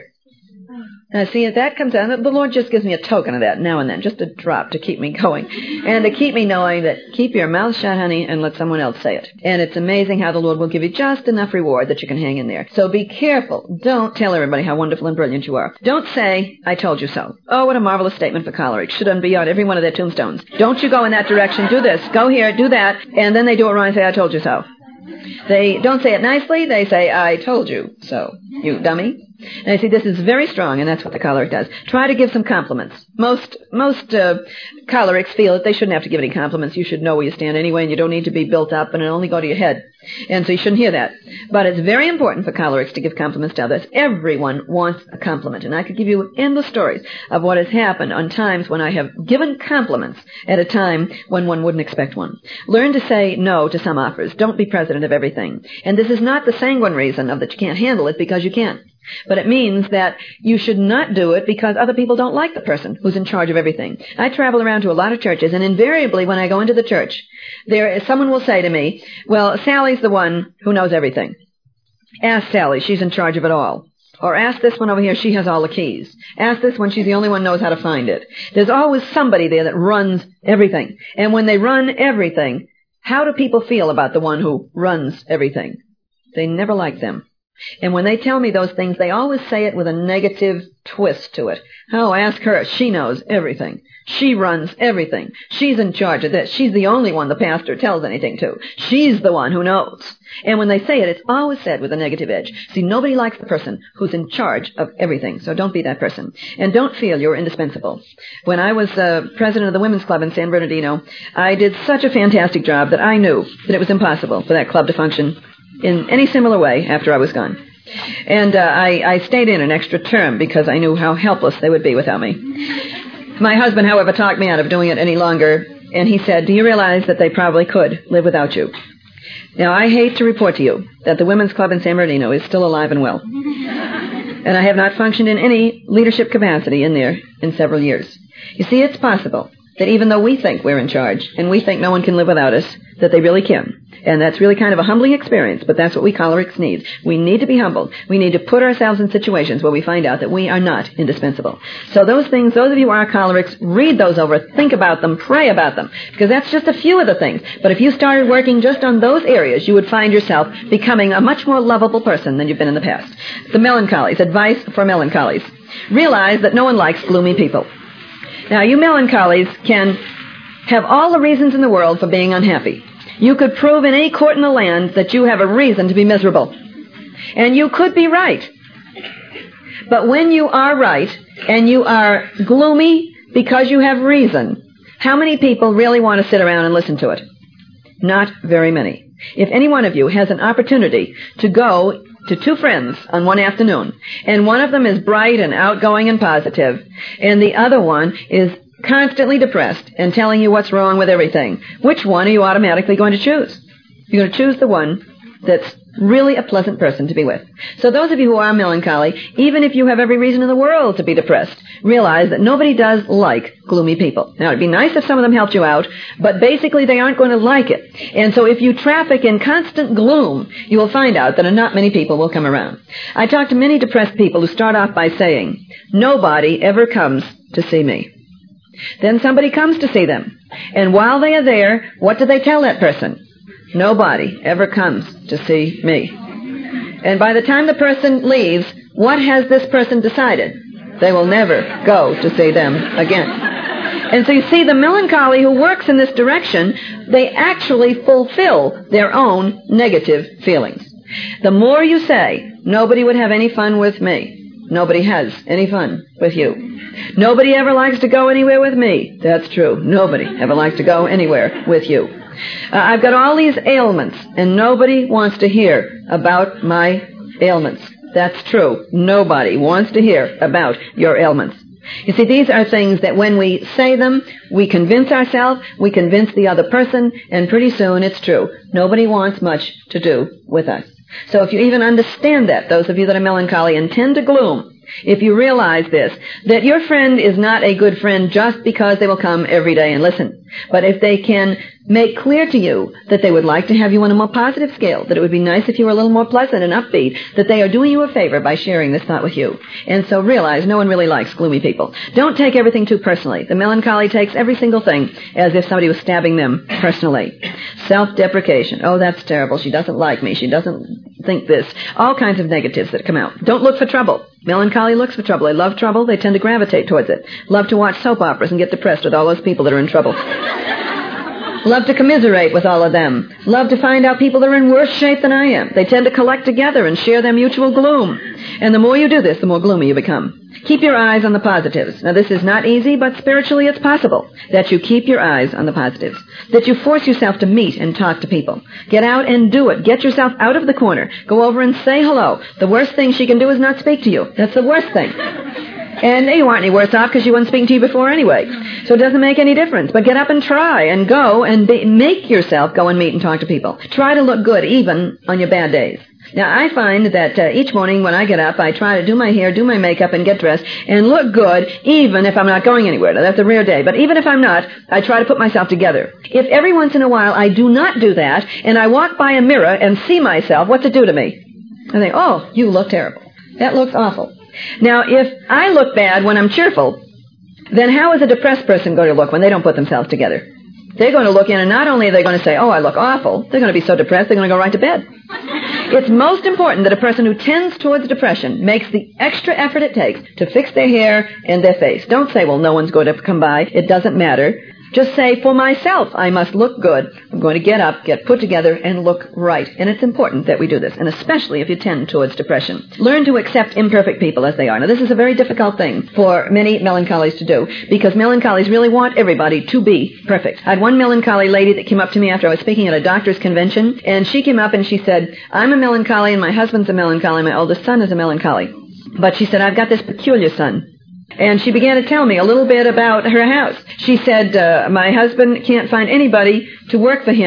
Now, see, if that comes out, the Lord just gives me a token of that now and then, just a drop to keep me going, and to keep me knowing that keep your mouth shut, honey, and let someone else say it. And it's amazing how the Lord will give you just enough reward that you can hang in there. So be careful. Don't tell everybody how wonderful and brilliant you are. Don't say, I told you so. Oh, what a marvelous statement for cholerics. Should be on every one of their tombstones. Don't you go in that direction. Do this. Go here. Do that. And then they do it wrong and say, I told you so. They don't say it nicely. They say, I told you so, you dummy. Now, you see, this is very strong, and that's what the choleric does. Try to give some compliments. Most most uh, cholerics feel that they shouldn't have to give any compliments. You should know where you stand anyway, and you don't need to be built up, and it'll only go to your head. And so you shouldn't hear that. But it's very important for cholerics to give compliments to others. Everyone wants a compliment, and I could give you endless stories of what has happened on times when I have given compliments at a time when one wouldn't expect one. Learn to say no to some offers. Don't be president of everything. And this is not the sanguine reason of that you can't handle it, because you can't. But it means that you should not do it because other people don't like the person who's in charge of everything. I travel around to a lot of churches, and invariably when I go into the church, there someone will say to me, well, Sally's the one who knows everything. Ask Sally, she's in charge of it all. Or ask this one over here, she has all the keys. Ask this one, she's the only one who knows how to find it. There's always somebody there that runs everything. And when they run everything, how do people feel about the one who runs everything? They never like them. And when they tell me those things, they always say it with a negative twist to it. Oh, ask her. She knows everything. She runs everything. She's in charge of this. She's the only one the pastor tells anything to. She's the one who knows. And when they say it, it's always said with a negative edge. See, nobody likes the person who's in charge of everything, so don't be that person. And don't feel you're indispensable. When I was uh, president of the Women's Club in San Bernardino, I did such a fantastic job that I knew that it was impossible for that club to function in any similar way after I was gone. And uh, I, I stayed in an extra term because I knew how helpless they would be without me. My husband, however, talked me out of doing it any longer, and he said, do you realize that they probably could live without you? Now, I hate to report to you that the Women's Club in San Bernardino is still alive and well. And I have not functioned in any leadership capacity in there in several years. You see, it's possible that even though we think we're in charge, and we think no one can live without us, that they really can. And that's really kind of a humbling experience, but that's what we cholerics need. We need to be humbled. We need to put ourselves in situations where we find out that we are not indispensable. So those things, those of you who are cholerics, read those over, think about them, pray about them, because that's just a few of the things. But if you started working just on those areas, you would find yourself becoming a much more lovable person than you've been in the past. The melancholies, advice for melancholies. Realize that no one likes gloomy people. Now, you melancholies can have all the reasons in the world for being unhappy. You could prove in any court in the land that you have a reason to be miserable. And you could be right. But when you are right and you are gloomy because you have reason, how many people really want to sit around and listen to it? Not very many. If any one of you has an opportunity to go to two friends on one afternoon, and one of them is bright and outgoing and positive, and the other one is constantly depressed and telling you what's wrong with everything, which one are you automatically going to choose? You're going to choose the one that's really a pleasant person to be with. So those of you who are melancholy, even if you have every reason in the world to be depressed, realize that nobody does like gloomy people. Now, it'd be nice if some of them helped you out, but basically they aren't going to like it. And so if you traffic in constant gloom, you will find out that not many people will come around. I talk to many depressed people who start off by saying, nobody ever comes to see me. Then somebody comes to see them. And while they are there, what do they tell that person? Nobody ever comes to see me. And by the time the person leaves, what has this person decided? They will never go to see them again. And so you see, the melancholy who works in this direction, they actually fulfill their own negative feelings. The more you say, nobody would have any fun with me, nobody has any fun with you. Nobody ever likes to go anywhere with me. That's true. Nobody ever likes to go anywhere with you. Uh, I've got all these ailments, and nobody wants to hear about my ailments. That's true. Nobody wants to hear about your ailments. You see, these are things that when we say them, we convince ourselves, we convince the other person, and pretty soon it's true. Nobody wants much to do with us. So if you even understand that, those of you that are melancholy and tend to gloom, if you realize this, that your friend is not a good friend just because they will come every day and listen, but if they can make clear to you that they would like to have you on a more positive scale, that it would be nice if you were a little more pleasant and upbeat, that they are doing you a favor by sharing this thought with you. And so realize no one really likes gloomy people. Don't take everything too personally. The melancholy takes every single thing as if somebody was stabbing them personally. Self-deprecation. Oh, that's terrible. She doesn't like me. She doesn't think this. All kinds of negatives that come out. Don't look for trouble. Melancholy looks for trouble. They love trouble. They tend to gravitate towards it. Love to watch soap operas and get depressed with all those people that are in trouble. Love to commiserate with all of them. Love to find out people that are in worse shape than I am. They tend to collect together and share their mutual gloom. And the more you do this, the more gloomy you become. Keep your eyes on the positives. Now, this is not easy, but spiritually it's possible that you keep your eyes on the positives, that you force yourself to meet and talk to people. Get out and do it. Get yourself out of the corner. Go over and say hello. The worst thing she can do is not speak to you. That's the worst thing. And you aren't any worse off because she wasn't speaking to you before anyway. So it doesn't make any difference. But get up and try and go and be, make yourself go and meet and talk to people. Try to look good even on your bad days. Now, I find that uh, each morning when I get up, I try to do my hair, do my makeup, and get dressed, and look good even if I'm not going anywhere. Now, that's a rare day. But even if I'm not, I try to put myself together. If every once in a while I do not do that, and I walk by a mirror and see myself, what's it do to me? I think, oh, you look terrible. That looks awful. Now, if I look bad when I'm cheerful, then how is a depressed person going to look when they don't put themselves together? They're going to look in, and not only are they going to say, oh, I look awful, they're going to be so depressed, they're going to go right to bed. It's most important that a person who tends towards depression makes the extra effort it takes to fix their hair and their face. Don't say, well, no one's going to come by. It doesn't matter. Just say, for myself, I must look good. I'm going to get up, get put together, and look right. And it's important that we do this, and especially if you tend towards depression. Learn to accept imperfect people as they are. Now, this is a very difficult thing for many melancholies to do, because melancholies really want everybody to be perfect. I had one melancholy lady that came up to me after I was speaking at a doctor's convention, and she came up and she said, I'm a melancholy, and my husband's a melancholy, my oldest son is a melancholy. But she said, I've got this peculiar son. And she began to tell me a little bit about her house. She said, uh, my husband can't find anybody to work for him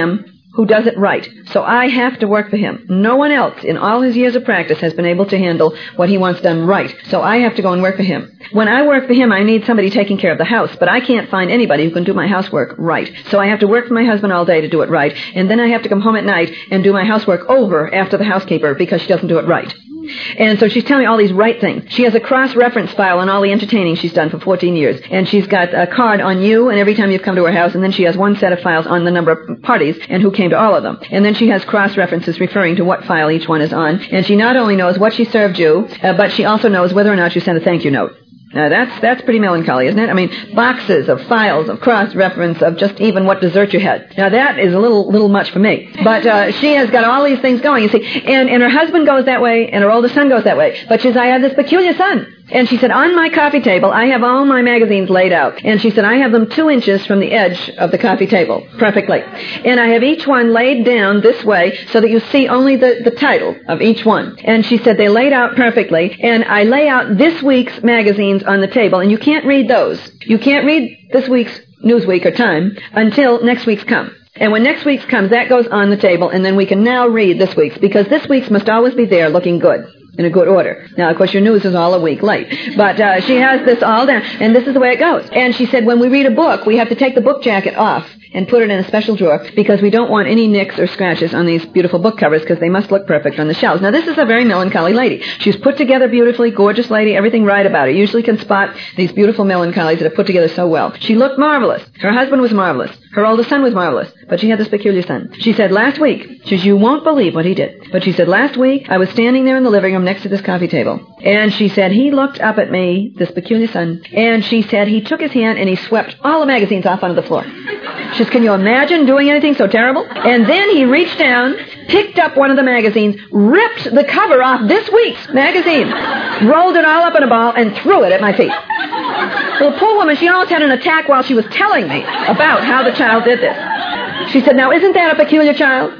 who does it right. So I have to work for him. No one else in all his years of practice has been able to handle what he wants done right. So I have to go and work for him. When I work for him, I need somebody taking care of the house, but I can't find anybody who can do my housework right. So I have to work for my husband all day to do it right, and then I have to come home at night and do my housework over after the housekeeper because she doesn't do it right. And so she's telling me all these right things. She has a cross-reference file on all the entertaining she's done for fourteen years. And she's got a card on you and every time you've come to her house. And then she has one set of files on the number of parties and who came to all of them. And then she has cross-references referring to what file each one is on. And she not only knows what she served you, uh, but she also knows whether or not you sent a thank you note. Now, that's that's pretty melancholy, isn't it? I mean, boxes of files of cross-reference of just even what dessert you had. Now, that is a little little much for me. But uh, she has got all these things going, you see. And, and her husband goes that way, and her oldest son goes that way. But she says, I have this peculiar son. And she said, on my coffee table, I have all my magazines laid out. And she said, I have them two inches from the edge of the coffee table, perfectly. And I have each one laid down this way so that you see only the, the title of each one. And she said, they laid out perfectly. And I lay out this week's magazines on the table, and you can't read those. You can't read this week's Newsweek or Time until next week's come. And when next week's comes, that goes on the table, and then we can now read this week's, because this week's must always be there looking good. In a good order. Now, of course, your news is all a week late. But uh, she has this all down, and this is the way it goes. And she said when we read a book, we have to take the book jacket off and put it in a special drawer because we don't want any nicks or scratches on these beautiful book covers because they must look perfect on the shelves. Now, this is a very melancholy lady. She's put together beautifully, gorgeous lady, everything right about her. You usually can spot these beautiful melancholies that are put together so well. She looked marvelous. Her husband was marvelous. Her oldest son was marvelous. But she had this peculiar son. She said last week, she says, you won't believe what he did. But she said last week, I was standing there in the living room next to this coffee table. And she said he looked up at me, this peculiar son, and she said he took his hand and he swept all the magazines off onto the floor. She says, can you imagine doing anything so terrible? And then he reached down, picked up one of the magazines, ripped the cover off this week's magazine, rolled it all up in a ball, and threw it at my feet. Well, the poor woman, she almost had an attack while she was telling me about how the child did this. She said, now, isn't that a peculiar child?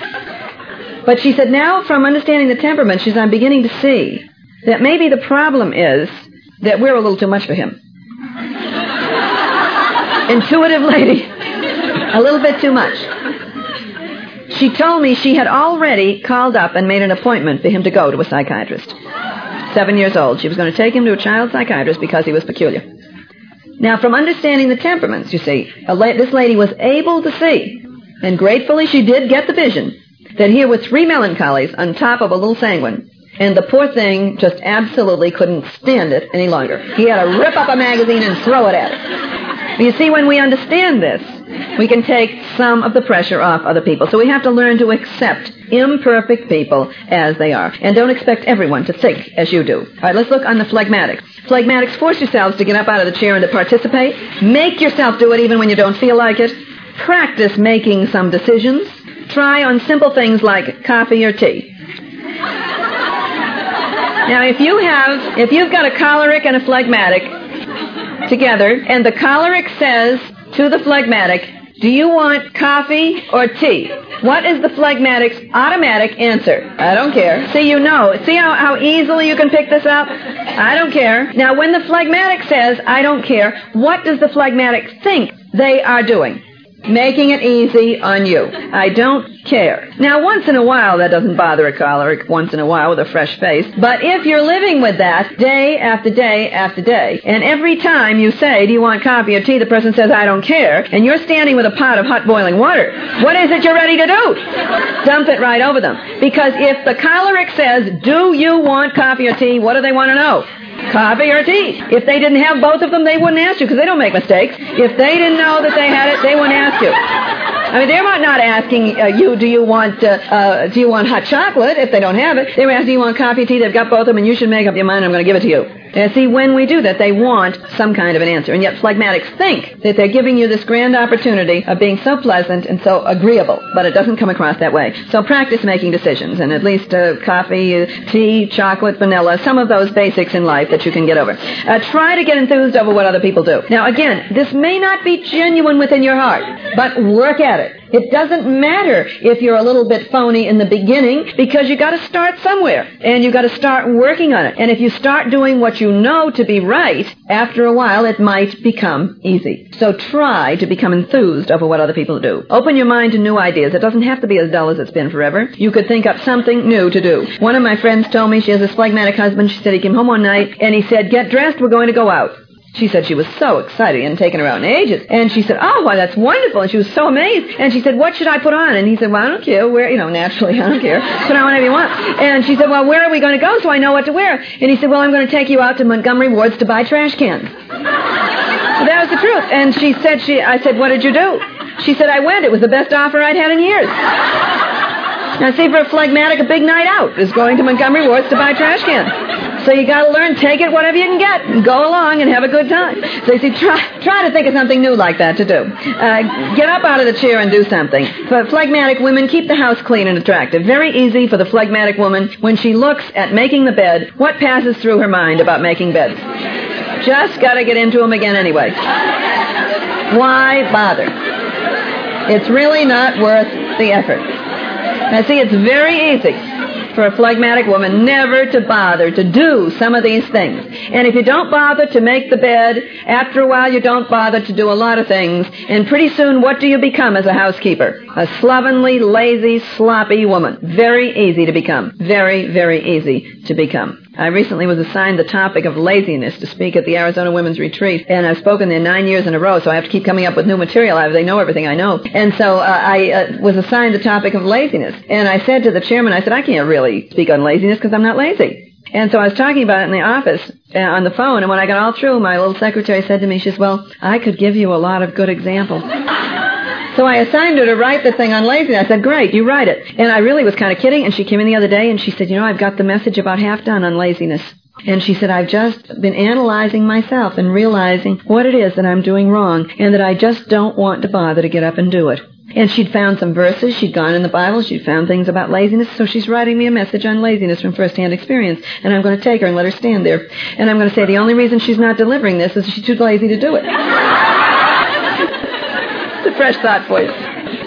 But she said, now, from understanding the temperament, she said, I'm beginning to see that maybe the problem is that we're a little too much for him. Intuitive lady. A little bit too much. She told me she had already called up and made an appointment for him to go to a psychiatrist. Seven years old. She was going to take him to a child psychiatrist because he was peculiar. Now, from understanding the temperaments, you see, a la- this lady was able to see, and gratefully she did get the vision, that here were three melancholies on top of a little sanguine, and the poor thing just absolutely couldn't stand it any longer. He had to rip up a magazine and throw it at it. You see, when we understand this, we can take some of the pressure off other people. So we have to learn to accept imperfect people as they are. And don't expect everyone to think as you do. All right, let's look on the phlegmatics. Phlegmatics, force yourselves to get up out of the chair and to participate. Make yourself do it even when you don't feel like it. Practice making some decisions. Try on simple things like coffee or tea. Now, if you have, if you've got a choleric and a phlegmatic together, and the choleric says to the phlegmatic, do you want coffee or tea? What is the phlegmatic's automatic answer? I don't care. See, you know. See how, how easily you can pick this up? I don't care. Now, when the phlegmatic says, I don't care, what does the phlegmatic think they are doing? Making it easy on you. I don't care. Now, once in a while, that doesn't bother a choleric, once in a while with a fresh face. But if you're living with that day after day after day, and every time you say, do you want coffee or tea, the person says, I don't care, and you're standing with a pot of hot boiling water, what is it you're ready to do? Dump it right over them. Because if the choleric says, do you want coffee or tea, what do they want to know? Coffee or tea. If they didn't have both of them, they wouldn't ask you, because they don't make mistakes. If they didn't know that they had it, they wouldn't ask you. I mean, they're not asking uh, you, do you want uh, uh, do you want hot chocolate if they don't have it. They were asking, do you want coffee or tea? They've got both of them, and you should make up your mind, I'm going to give it to you. And see, when we do that, they want some kind of an answer. And yet phlegmatics think that they're giving you this grand opportunity of being so pleasant and so agreeable, but it doesn't come across that way. So practice making decisions, and at least uh, coffee, uh, tea, chocolate, vanilla, some of those basics in life that you can get over. Uh, try to get enthused over what other people do. Now, again, this may not be genuine within your heart, but work at it. It doesn't matter if you're a little bit phony in the beginning, because you got to start somewhere, and you got to start working on it. And if you start doing what you know to be right, after a while it might become easy. So try to become enthused over what other people do. Open your mind to new ideas. It doesn't have to be as dull as it's been forever. You could think up something new to do. One of my friends told me she has this phlegmatic husband. She said he came home one night and he said, "Get dressed, we're going to go out." She said she was so excited. He hadn't taken her out in ages. And she said, "Oh, why, that's wonderful." And she was so amazed. And she said, "What should I put on?" And he said, "Well, I don't care. Where, you know, naturally, I don't care. Put on whatever you want." And she said, "Well, where are we going to go so I know what to wear?" And he said, "Well, I'm going to take you out to Montgomery Ward's to buy trash cans." Well, that was the truth. And she said, she, I said, "What did you do?" She said, "I went. It was the best offer I'd had in years." Now, see, for a phlegmatic, a big night out is going to Montgomery Ward's to buy trash cans. So you got to learn, take it whatever you can get, and go along and have a good time. So you see, try, try to think of something new like that to do. Uh, get up out of the chair and do something. For phlegmatic women, keep the house clean and attractive. Very easy for the phlegmatic woman, when she looks at making the bed, what passes through her mind about making beds? Just got to get into them again anyway. Why bother? It's really not worth the effort. Now, see, it's very easy for a phlegmatic woman never to bother to do some of these things. And if you don't bother to make the bed, after a while you don't bother to do a lot of things. And pretty soon, what do you become as a housekeeper? A slovenly, lazy, sloppy woman. Very easy to become. Very, very easy to become. I recently was assigned the topic of laziness to speak at the Arizona Women's Retreat, and I've spoken there nine years in a row, so I have to keep coming up with new material. I, they know everything I know. And so uh, I uh, was assigned the topic of laziness. And I said to the chairman, I said, "I can't really speak on laziness because I'm not lazy." And so I was talking about it in the office uh, on the phone, and when I got all through, my little secretary said to me, she says, "Well, I could give you a lot of good examples." So I assigned her to write the thing on laziness. I said, "Great, you write it." And I really was kind of kidding, and she came in the other day, and she said, "You know, I've got the message about half done on laziness." And she said, "I've just been analyzing myself and realizing what it is that I'm doing wrong, and that I just don't want to bother to get up and do it." And she'd found some verses. She'd gone in the Bible. She'd found things about laziness. So she's writing me a message on laziness from first-hand experience. And I'm going to take her and let her stand there. And I'm going to say the only reason she's not delivering this is she's too lazy to do it. It's a fresh thought for you.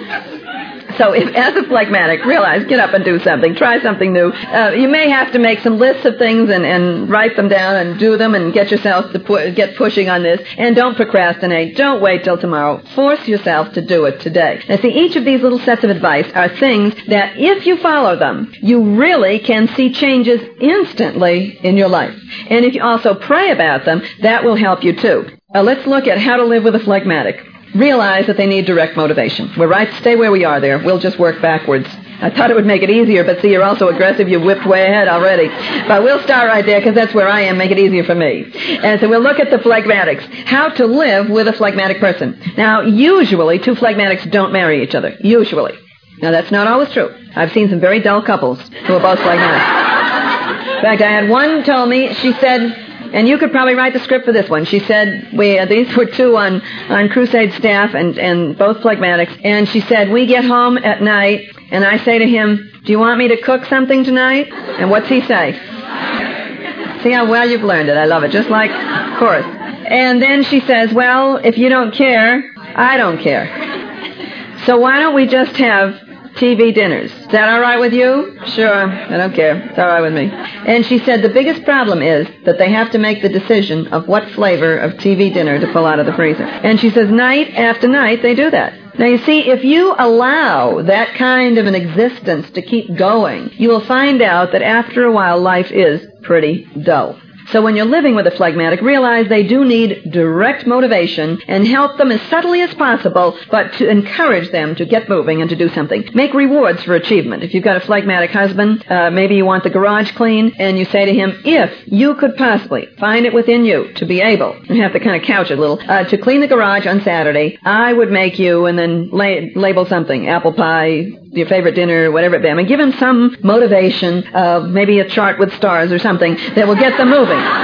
So if, as a phlegmatic, realize, get up and do something. Try something new. Uh, you may have to make some lists of things and, and write them down and do them and get yourself to pu- get pushing on this. And don't procrastinate. Don't wait till tomorrow. Force yourself to do it today. Now, see, each of these little sets of advice are things that, if you follow them, you really can see changes instantly in your life. And if you also pray about them, that will help you too. Uh, let's look at how to live with a phlegmatic. Realize that they need direct motivation. We're right to stay where we are there. We'll just work backwards. I thought it would make it easier, but see, you're also aggressive. You've whipped way ahead already. But we'll start right there because that's where I am. Make it easier for me. And so we'll look at the phlegmatics. How to live with a phlegmatic person. Now, usually, two phlegmatics don't marry each other. Usually. Now, that's not always true. I've seen some very dull couples who are both phlegmatic. In fact, I had one told me, she said... And you could probably write the script for this one. She said, we uh, these were two on, on Crusade staff and, and both phlegmatics. And she said, we get home at night, and I say to him, "Do you want me to cook something tonight?" And what's he say? See how well you've learned it. I love it. Just like chorus. And then she says, "Well, if you don't care, I don't care. So why don't we just have T V dinners? Is that all right with you?" "Sure, I don't care. It's all right with me." And she said the biggest problem is that they have to make the decision of what flavor of T V dinner to pull out of the freezer. And she says night after night they do that. Now, you see, if you allow that kind of an existence to keep going, you will find out that after a while life is pretty dull. So when you're living with a phlegmatic, realize they do need direct motivation and help them as subtly as possible, but to encourage them to get moving and to do something. Make rewards for achievement. If you've got a phlegmatic husband, uh, maybe you want the garage clean, and you say to him, if you could possibly find it within you to be able, you have to kind of couch it a little, uh, to clean the garage on Saturday, I would make you, and then la- label something, apple pie, your favorite dinner, whatever it be. I mean, give them some motivation, uh, maybe a chart with stars or something that will get them moving.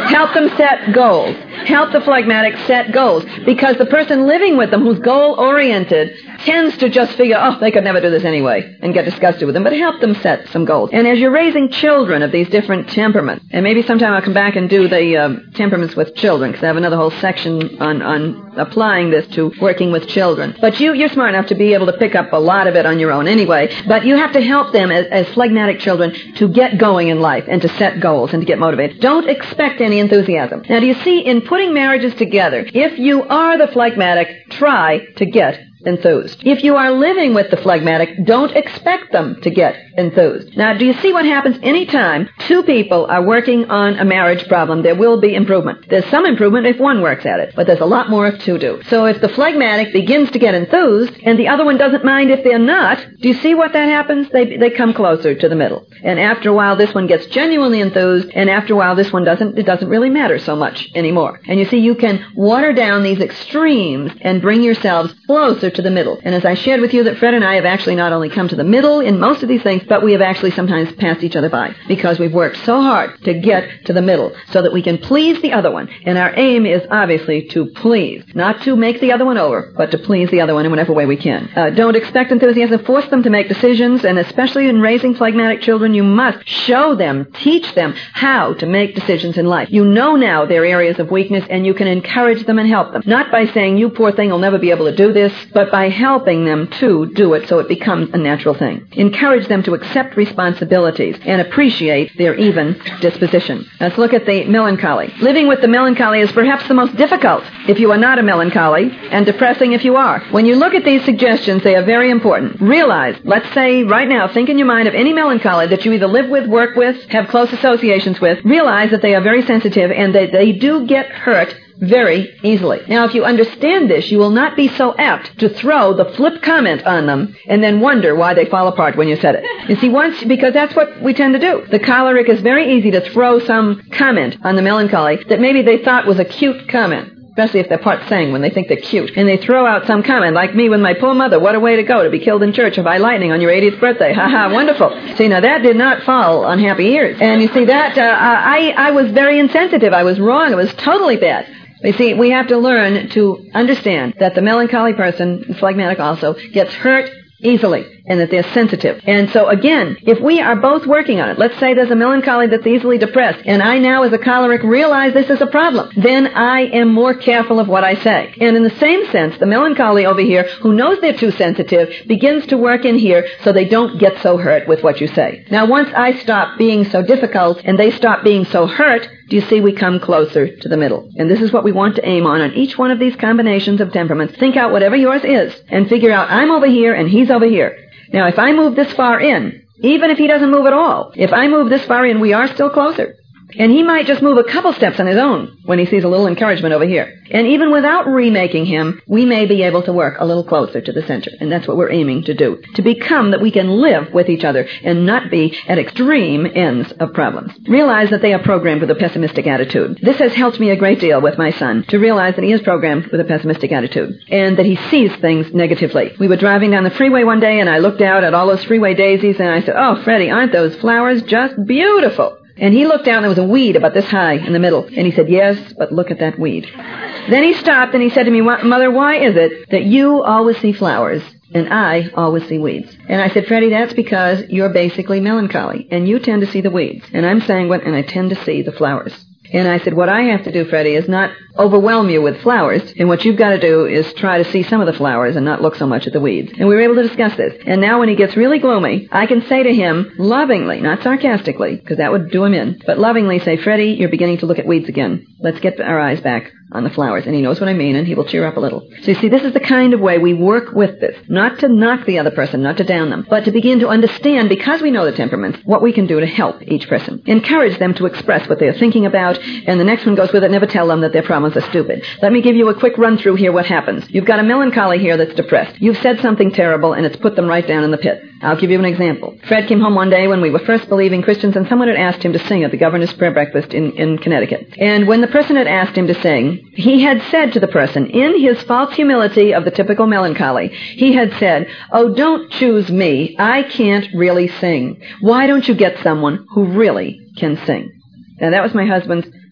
Help them set goals. Help the phlegmatic set goals. Because the person living with them who's goal-oriented tends to just figure, oh, they could never do this anyway, and get disgusted with them. But help them set some goals. And as you're raising children of these different temperaments, and maybe sometime I'll come back and do the uh, temperaments with children, because I have another whole section on, on applying this to working with children. But you, you're smart enough to be able to pick up a lot of it on your own anyway. But you have to help them as, as phlegmatic children to get going in life and to set goals and to get motivated. Don't expect any enthusiasm. Now, do you see, in putting marriages together, if you are the phlegmatic, try to get enthused. If you are living with the phlegmatic, don't expect them to get enthused. Now, do you see what happens anytime two people are working on a marriage problem? There will be improvement. There's some improvement if one works at it, but there's a lot more if two do. So if the phlegmatic begins to get enthused and the other one doesn't mind if they're not, do you see what that happens? They they come closer to the middle. And after a while, this one gets genuinely enthused, and after a while, this one doesn't, it doesn't really matter so much anymore. And you see, you can water down these extremes and bring yourselves closer to the middle. And as I shared with you, that Fred and I have actually not only come to the middle in most of these things, but we have actually sometimes passed each other by because we've worked so hard to get to the middle so that we can please the other one. And our aim is obviously to please, not to make the other one over, but to please the other one in whatever way we can. Uh, don't expect enthusiasm. Force them to make decisions, and especially in raising phlegmatic children, you must show them, teach them how to make decisions in life. You know now their areas of weakness, and you can encourage them and help them. Not by saying, you poor thing will never be able to do this, but by helping them to do it so it becomes a natural thing. Encourage them to accept responsibilities and appreciate their even disposition. Let's look at the melancholy. Living with the melancholy is perhaps the most difficult if you are not a melancholy, and depressing if you are. When you look at these suggestions, they are very important. Realize, let's say right now, think in your mind of any melancholy that you either live with, work with, have close associations with. Realize that they are very sensitive and that they do get hurt very easily. Now, if you understand this, you will not be so apt to throw the flip comment on them and then wonder why they fall apart when you said it. You see, once, because that's what we tend to do. The choleric is very easy to throw some comment on the melancholy that maybe they thought was a cute comment. Especially if they're part sang when they think they're cute. And they throw out some comment, like me with my poor mother, what a way to go, to be killed in church by lightning on your eightieth birthday. Ha ha, wonderful. See, now that did not fall on happy ears. And you see, that, uh, I, I was very insensitive. I was wrong. It was totally bad. You see, we have to learn to understand that the melancholy person, phlegmatic also, gets hurt easily, and that they're sensitive. And so again, if we are both working on it, let's say there's a melancholy that's easily depressed, and I now as a choleric realize this is a problem, then I am more careful of what I say. And in the same sense, the melancholy over here, who knows they're too sensitive, begins to work in here so they don't get so hurt with what you say. Now once I stop being so difficult, and they stop being so hurt, do you see we come closer to the middle? And this is what we want to aim on on each one of these combinations of temperaments. Think out whatever yours is, and figure out I'm over here and he's over here. Now, if I move this far in, even if he doesn't move at all, if I move this far in, we are still closer. And he might just move a couple steps on his own when he sees a little encouragement over here. And even without remaking him, we may be able to work a little closer to the center. And that's what we're aiming to do. To become that we can live with each other and not be at extreme ends of problems. Realize that they are programmed with a pessimistic attitude. This has helped me a great deal with my son, to realize that he is programmed with a pessimistic attitude and that he sees things negatively. We were driving down the freeway one day, and I looked out at all those freeway daisies, and I said, oh, Freddie, aren't those flowers just beautiful? And he looked down, and there was a weed about this high in the middle. And he said, yes, but look at that weed. Then he stopped, and he said to me, Mother, why is it that you always see flowers and I always see weeds? And I said, Freddie, that's because you're basically melancholy, and you tend to see the weeds. And I'm sanguine, and I tend to see the flowers. And I said, what I have to do, Freddie, is not overwhelm you with flowers. And what you've got to do is try to see some of the flowers and not look so much at the weeds. And we were able to discuss this. And now when he gets really gloomy, I can say to him lovingly, not sarcastically, because that would do him in, but lovingly say, Freddie, you're beginning to look at weeds again. Let's get our eyes back on the flowers. And he knows what I mean, and he will cheer up a little. So you see, this is the kind of way we work with this. Not to knock the other person, not to down them, but to begin to understand, because we know the temperaments, what we can do to help each person. Encourage them to express what they're thinking about, and the next one goes with it, never tell them that their problems are stupid. Let me give you a quick run through here what happens. You've got a melancholy here that's depressed. You've said something terrible, and it's put them right down in the pit. I'll give you an example. Fred came home one day when we were first believing Christians, and someone had asked him to sing at the governor's prayer breakfast in, in Connecticut. And when the person had asked him to sing, he had said to the person, in his false humility of the typical melancholy, he had said, oh, don't choose me. I can't really sing. Why don't you get someone who really can sing? Now, that was my husband's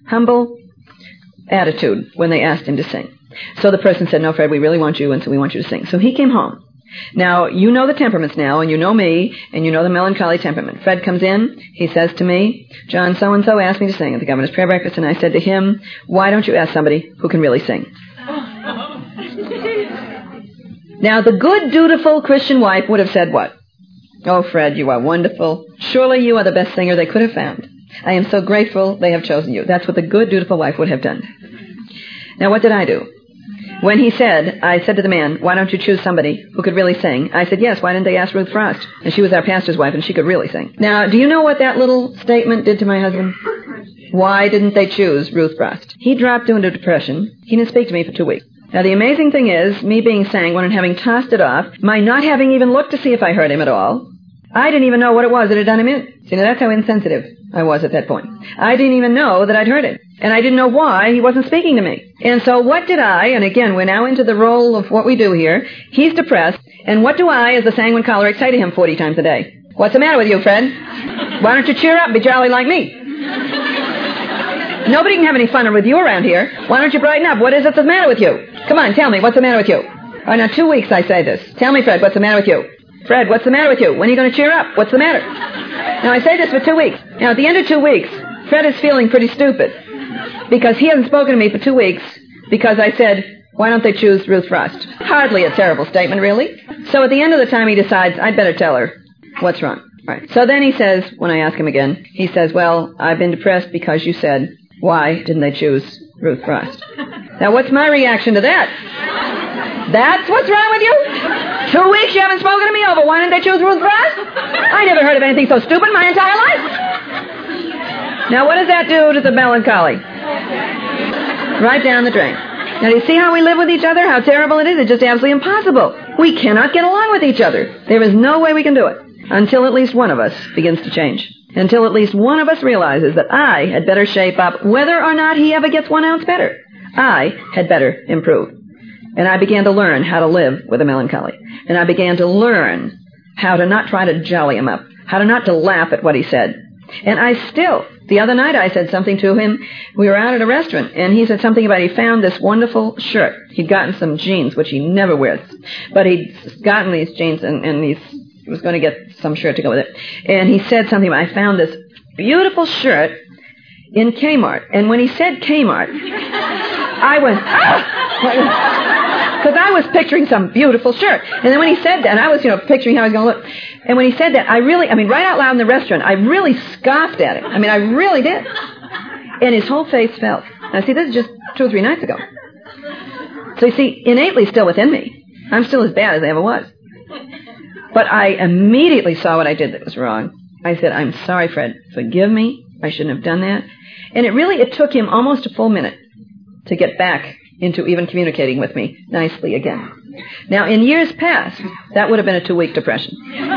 humble attitude when they asked him to sing. So the person said, no, Fred, we really want you, and so we want you to sing. So he came home. Now, you know the temperaments now, and you know me, and you know the melancholy temperament. Fred comes in, he says to me, John so-and-so asked me to sing at the governor's prayer breakfast, and I said to him, why don't you ask somebody who can really sing? Now, the good, dutiful Christian wife would have said what? Oh, Fred, you are wonderful. Surely you are the best singer they could have found. I am so grateful they have chosen you. That's what the good, dutiful wife would have done. Now, what did I do? When he said, I said to the man, why don't you choose somebody who could really sing? I said, yes, why didn't they ask Ruth Frost? And she was our pastor's wife, and she could really sing. Now, do you know what that little statement did to my husband? Why didn't they choose Ruth Frost? He dropped into depression. He didn't speak to me for two weeks. Now, the amazing thing is, me being sanguine and having tossed it off, my not having even looked to see if I heard him at all, I didn't even know what it was that had done him in. See, now that's how insensitive I was at that point. I didn't even know that I'd heard it. And I didn't know why he wasn't speaking to me. And so what did I, and again, we're now into the role of what we do here. He's depressed, and what do I, as the sanguine choleric, say to him forty times a day? What's the matter with you, Fred? Why don't you cheer up and be jolly like me? Nobody can have any fun with you around here. Why don't you brighten up? What is it that's the matter with you? Come on, tell me, what's the matter with you? All right, now two weeks I say this. Tell me, Fred, what's the matter with you? Fred, what's the matter with you? When are you going to cheer up? What's the matter? Now, I say this for two weeks. Now, at the end of two weeks, Fred is feeling pretty stupid because he hasn't spoken to me for two weeks because I said, why don't they choose Ruth Frost? Hardly a terrible statement, really. So at the end of the time, he decides, I'd better tell her what's wrong. All right. So then he says, when I ask him again, he says, well, I've been depressed because you said, why didn't they choose Ruth Frost? Now, what's my reaction to that? That's what's wrong with you? Two weeks you haven't spoken to me over. Why didn't they choose Ruth Frost? I never heard of anything so stupid in my entire life. Now, what does that do to the melancholy? Right down the drain. Now, do you see how we live with each other? How terrible it is? It's just absolutely impossible. We cannot get along with each other. There is no way we can do it until at least one of us begins to change. Until at least one of us realizes that I had better shape up, whether or not he ever gets one ounce better. I had better improve. And I began to learn how to live with a melancholy. And I began to learn how to not try to jolly him up, how to not to laugh at what he said. And I still, the other night I said something to him. We were out at a restaurant, and he said something about he found this wonderful shirt. He'd gotten some jeans, which he never wears. But he'd gotten these jeans, and, and he's, he was going to get some shirt to go with it. And he said something about, I found this beautiful shirt in Kmart. And when he said Kmart, I went, ah! Because I was picturing some beautiful shirt. And then when he said that, and I was, you know, picturing how I was going to look. And when he said that, I really, I mean, right out loud in the restaurant, I really scoffed at him. I mean, I really did. And his whole face fell. Now, see, this is just two or three nights ago. So, you see, innately still within me. I'm still as bad as I ever was. But I immediately saw what I did that was wrong. I said, I'm sorry, Fred. Forgive me. I shouldn't have done that. And it really, it took him almost a full minute to get back into even communicating with me nicely again. Now, in years past, that would have been a two-week depression.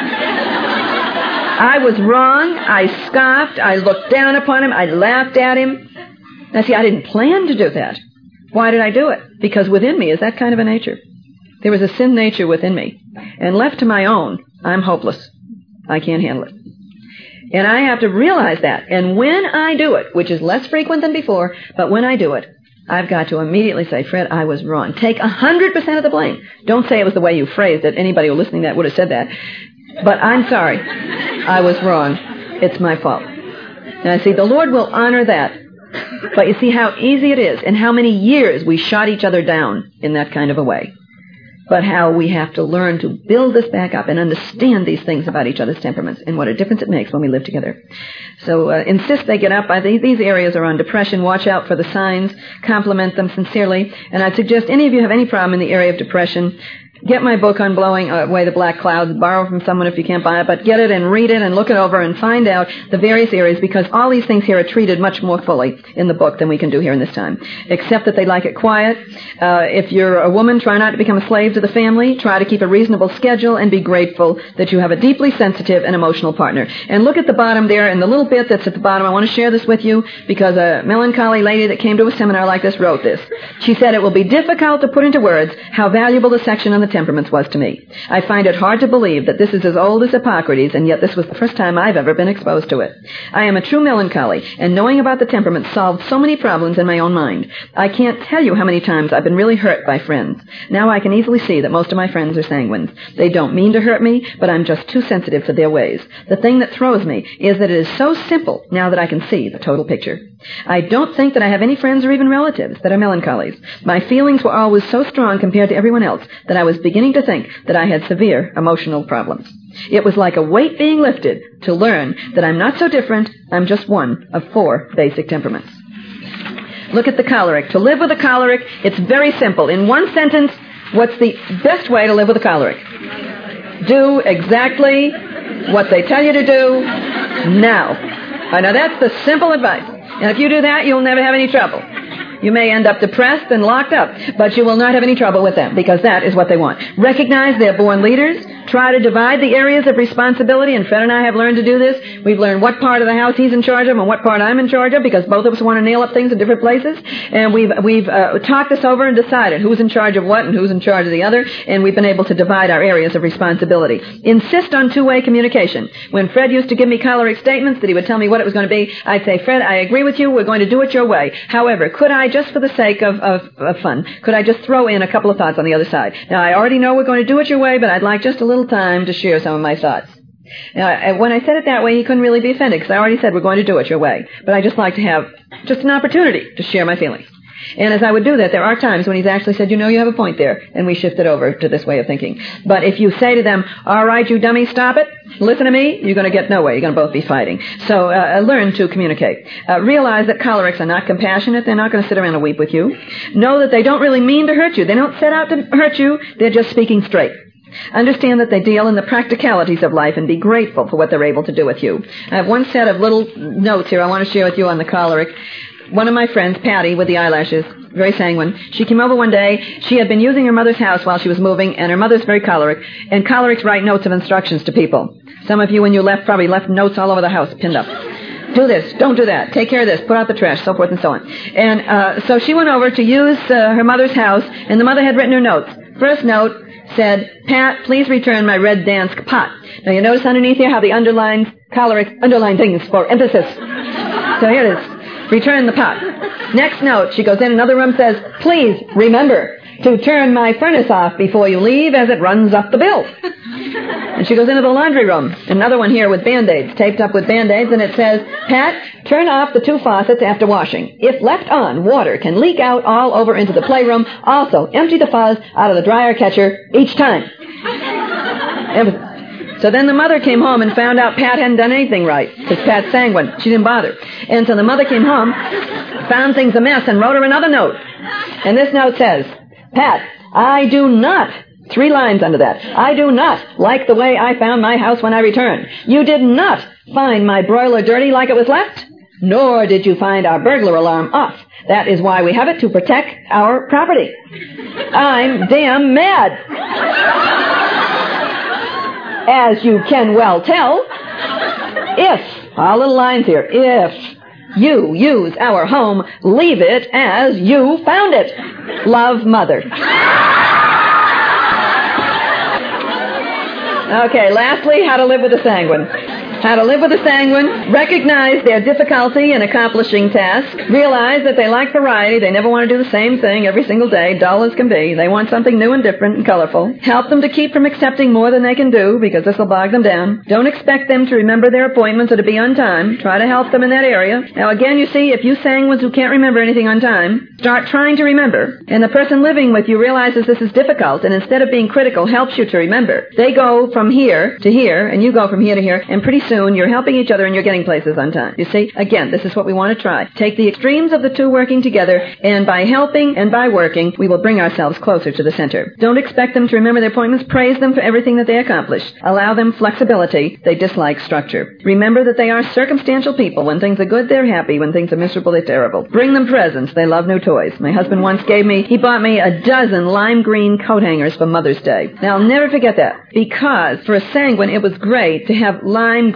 I was wrong. I scoffed. I looked down upon him. I laughed at him. Now, see, I didn't plan to do that. Why did I do it? Because within me is that kind of a nature. There was a sin nature within me. And left to my own, I'm hopeless. I can't handle it. And I have to realize that. And when I do it, which is less frequent than before, but when I do it, I've got to immediately say, Fred, I was wrong. Take one hundred percent of the blame. Don't say it was the way you phrased it. Anybody who listening to that would have said that. But I'm sorry. I was wrong. It's my fault. Now, see, the Lord will honor that. But you see how easy it is and how many years we shot each other down in that kind of a way. But how we have to learn to build this back up and understand these things about each other's temperaments and what a difference it makes when we live together. So uh, insist they get up. I think these areas are on depression. Watch out for the signs. Compliment them sincerely. And I'd suggest any of you have any problem in the area of depression, get my book on Blowing Away the Black Clouds. Borrow from someone if you can't buy it, but get it and read it and look it over and find out the various areas, because all these things here are treated much more fully in the book than we can do here in this time. Except that they like it quiet. Uh, if you're a woman, try not to become a slave to the family. Try to keep a reasonable schedule and be grateful that you have a deeply sensitive and emotional partner. And look at the bottom there, and the little bit that's at the bottom. I want to share this with you because a melancholy lady that came to a seminar like this wrote this. She said, it will be difficult to put into words how valuable the section on the temperaments was to me. I find it hard to believe that this is as old as Hippocrates, and yet this was the first time I've ever been exposed to it. I am a true melancholy, and knowing about the temperament solved so many problems in my own mind. I can't tell you how many times I've been really hurt by friends. Now I can easily see that most of my friends are sanguines. They don't mean to hurt me, but I'm just too sensitive for their ways. The thing that throws me is that it is so simple now that I can see the total picture. I don't think that I have any friends or even relatives that are melancholies. My feelings were always so strong compared to everyone else that I was beginning to think that I had severe emotional problems. It was like a weight being lifted to learn that I'm not so different. I'm just one of four basic temperaments. Look at the choleric. To live with a choleric, it's very simple. In one sentence, what's the best way to live with a choleric? Do exactly what they tell you to do now. I know that's the simple advice. And if you do that, you'll never have any trouble. You may end up depressed and locked up, but you will not have any trouble with them because that is what they want. Recognize they're born leaders. Try to divide the areas of responsibility, and Fred and I have learned to do this. We've learned what part of the house he's in charge of and what part I'm in charge of because both of us want to nail up things in different places. And we've we've uh, talked this over and decided who's in charge of what and who's in charge of the other, and we've been able to divide our areas of responsibility. Insist on two-way communication. When Fred used to give me choleric statements that he would tell me what it was going to be, I'd say, Fred, I agree with you. We're going to do it your way. However, could I, just for the sake of, of, of fun, could I just throw in a couple of thoughts on the other side? Now, I already know we're going to do it your way, but I'd like just a little time to share some of my thoughts. Now, when I said it that way, he couldn't really be offended because I already said we're going to do it your way. But I just like to have just an opportunity to share my feelings. And as I would do that, there are times when he's actually said, you know, you have a point there, and we shifted over to this way of thinking. But if you say to them, all right, you dummy, stop it, listen to me, you're going to get nowhere. You're going to both be fighting. So uh, learn to communicate. Uh, realize that cholerics are not compassionate. They're not going to sit around and weep with you. Know that they don't really mean to hurt you. They don't set out to hurt you. They're just speaking straight. Understand that they deal in the practicalities of life and be grateful for what they're able to do with you. I have one set of little notes here I want to share with you on the choleric. One of my friends, Patty, with the eyelashes, very sanguine, she came over one day. She had been using her mother's house while she was moving, and her mother's very choleric, and cholerics write notes of instructions to people. Some of you, when you left, probably left notes all over the house pinned up. Do this, don't do that, take care of this, put out the trash, so forth and so on. And uh, so she went over to use uh, her mother's house, and the mother had written her notes. First note said, Pat, please return my red Dansk pot. Now you notice underneath here how the underlined choleric underline things for emphasis. So here it is. Return the pot. Next note, she goes in another room, says, please remember to turn my furnace off before you leave as it runs up the bill. And she goes into the laundry room. Another one here with Band-Aids, taped up with Band-Aids, and it says, Pat, turn off the two faucets after washing. If left on, water can leak out all over into the playroom. Also, empty the fuzz out of the dryer catcher each time. So then the mother came home and found out Pat hadn't done anything right, because Pat's sanguine. She didn't bother. And so the mother came home, found things a mess, and wrote her another note. And this note says, Pat, I do not, three lines under that, I do not like the way I found my house when I returned. You did not find my broiler dirty like it was left, nor did you find our burglar alarm off. That is why we have it, to protect our property. I'm damn mad. As you can well tell, if, all little lines here, if you use our home, leave it as you found it. Love, Mother. Okay, lastly, how to live with a sanguine. How to live with a sanguine, recognize their difficulty in accomplishing tasks, realize that they like variety, they never want to do the same thing every single day, dull as can be, they want something new and different and colorful. Help them to keep from accepting more than they can do, because this will bog them down. Don't expect them to remember their appointments or to be on time. Try to help them in that area. Now again, you see, if you sanguines who can't remember anything on time, start trying to remember, and the person living with you realizes this is difficult, and instead of being critical, helps you to remember. They go from here to here, and you go from here to here, and pretty soon you're helping each other and you're getting places on time. You see, again, this is what we want to try. Take the extremes of the two working together, and by helping and by working, we will bring ourselves closer to the center. Don't expect them to remember their appointments. Praise them for everything that they accomplish. Allow them flexibility. They dislike structure. Remember that they are circumstantial people. When things are good, they're happy. When things are miserable, they're terrible. Bring them presents. They love new toys. My husband once gave me, he bought me a dozen lime green coat hangers for Mother's Day. Now, I'll never forget that, because for a sanguine, it was great to have lime green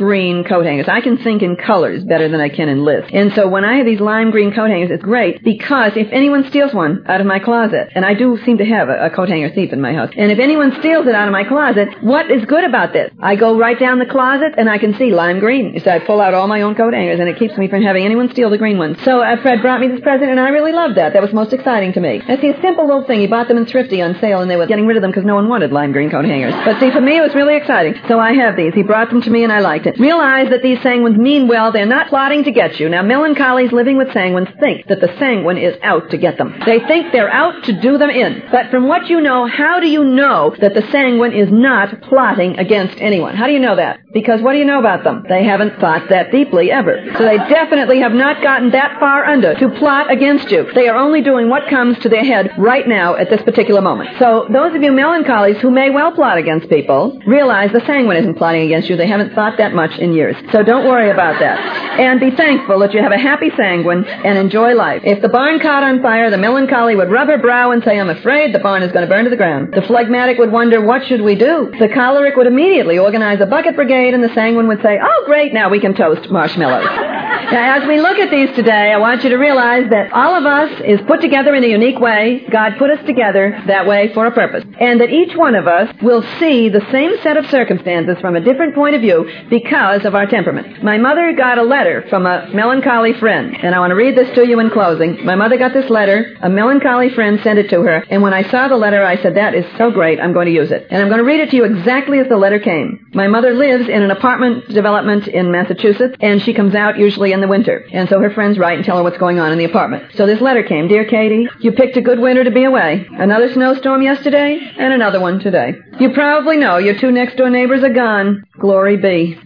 green coat hangers. I can think in colors better than I can in lists. And so when I have these lime green coat hangers, it's great because if anyone steals one out of my closet, and I do seem to have a, a coat hanger thief in my house, and if anyone steals it out of my closet, what is good about this? I go right down the closet and I can see lime green. So I pull out all my own coat hangers and it keeps me from having anyone steal the green ones. So uh, Fred brought me this present and I really loved that. That was most exciting to me. That's a simple little thing. He bought them in Thrifty on sale and they were getting rid of them because no one wanted lime green coat hangers. But see, for me it was really exciting. So I have these. He brought them to me and I liked it. Realize that these sanguines mean well. They're not plotting to get you. Now, melancholies living with sanguines think that the sanguine is out to get them. They think they're out to do them in. But from what you know, how do you know that the sanguine is not plotting against anyone? How do you know that? Because what do you know about them? They haven't thought that deeply ever. So they definitely have not gotten that far under to plot against you. They are only doing what comes to their head right now at this particular moment. So those of you melancholies who may well plot against people, realize the sanguine isn't plotting against you. They haven't thought that much in years. So don't worry about that. And be thankful that you have a happy sanguine and enjoy life. If the barn caught on fire, the melancholy would rub her brow and say, I'm afraid the barn is going to burn to the ground. The phlegmatic would wonder, what should we do? The choleric would immediately organize a bucket brigade and the sanguine would say, oh, great, now we can toast marshmallows. Now, as we look at these today, I want you to realize that all of us is put together in a unique way. God put us together that way for a purpose. And that each one of us will see the same set of circumstances from a different point of view because of our temperament. My mother got a letter from a melancholy friend, and I want to read this to you in closing. My mother got this letter. A melancholy friend sent it to her, and when I saw the letter, I said, that is so great, I'm going to use it. And I'm going to read it to you exactly as the letter came. My mother lives in an apartment development in Massachusetts, and she comes out usually in the winter. And so her friends write and tell her what's going on in the apartment. So this letter came. Dear Katie, you picked a good winter to be away. Another snowstorm yesterday, and another one today. You probably know your two next-door neighbors are gone. Glory be.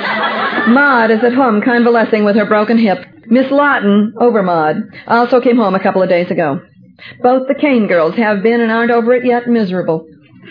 Maud is at home convalescing with her broken hip. Miss Lawton, over Maud, also came home a couple of days ago. Both the Kane girls have been and aren't over it yet, miserable.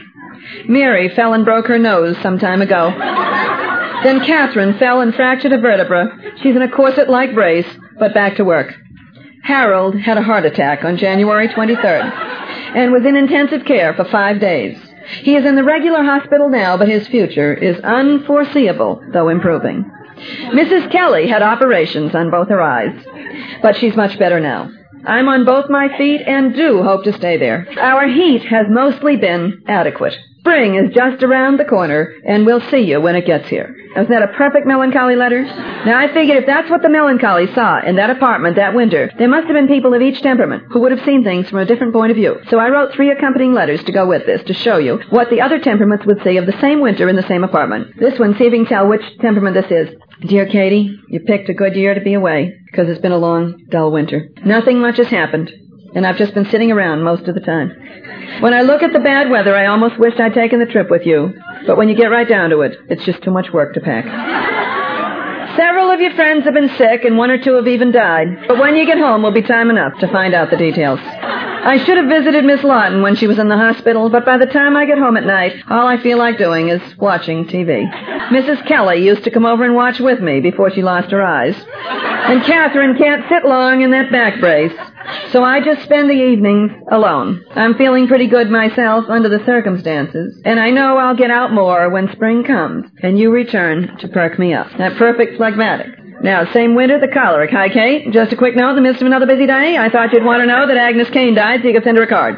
Mary fell and broke her nose some time ago. Then Catherine fell and fractured a vertebra. She's in a corset-like brace, but back to work. Harold had a heart attack on January twenty-third and was in intensive care for five days. He is in the regular hospital now, but his future is unforeseeable, though improving. Missus Kelly had operations on both her eyes, but she's much better now. I'm on both my feet and do hope to stay there. Our heat has mostly been adequate. Spring is just around the corner, and we'll see you when it gets here. Isn't that a perfect melancholy letter? Now, I figured if that's what the melancholy saw in that apartment that winter, there must have been people of each temperament who would have seen things from a different point of view. So I wrote three accompanying letters to go with this to show you what the other temperaments would see of the same winter in the same apartment. This one, see if you can tell which temperament this is. Dear Katie, you picked a good year to be away because it's been a long, dull winter. Nothing much has happened, and I've just been sitting around most of the time. When I look at the bad weather, I almost wished I'd taken the trip with you. But when you get right down to it, it's just too much work to pack. Several of your friends have been sick, and one or two have even died. But when you get home, will be time enough to find out the details. I should have visited Miss Lawton when she was in the hospital, but by the time I get home at night, all I feel like doing is watching T V. Missus Kelly used to come over and watch with me before she lost her eyes. And Catherine can't sit long in that back brace. So I just spend the evenings alone. I'm feeling pretty good myself under the circumstances, and I know I'll get out more when spring comes, and you return to perk me up. That perfect phlegmatic. Now, same winter, the choleric. Hi, Kate. Just a quick note in the midst of another busy day. I thought you'd want to know that Agnes Kane died so you could send her a card.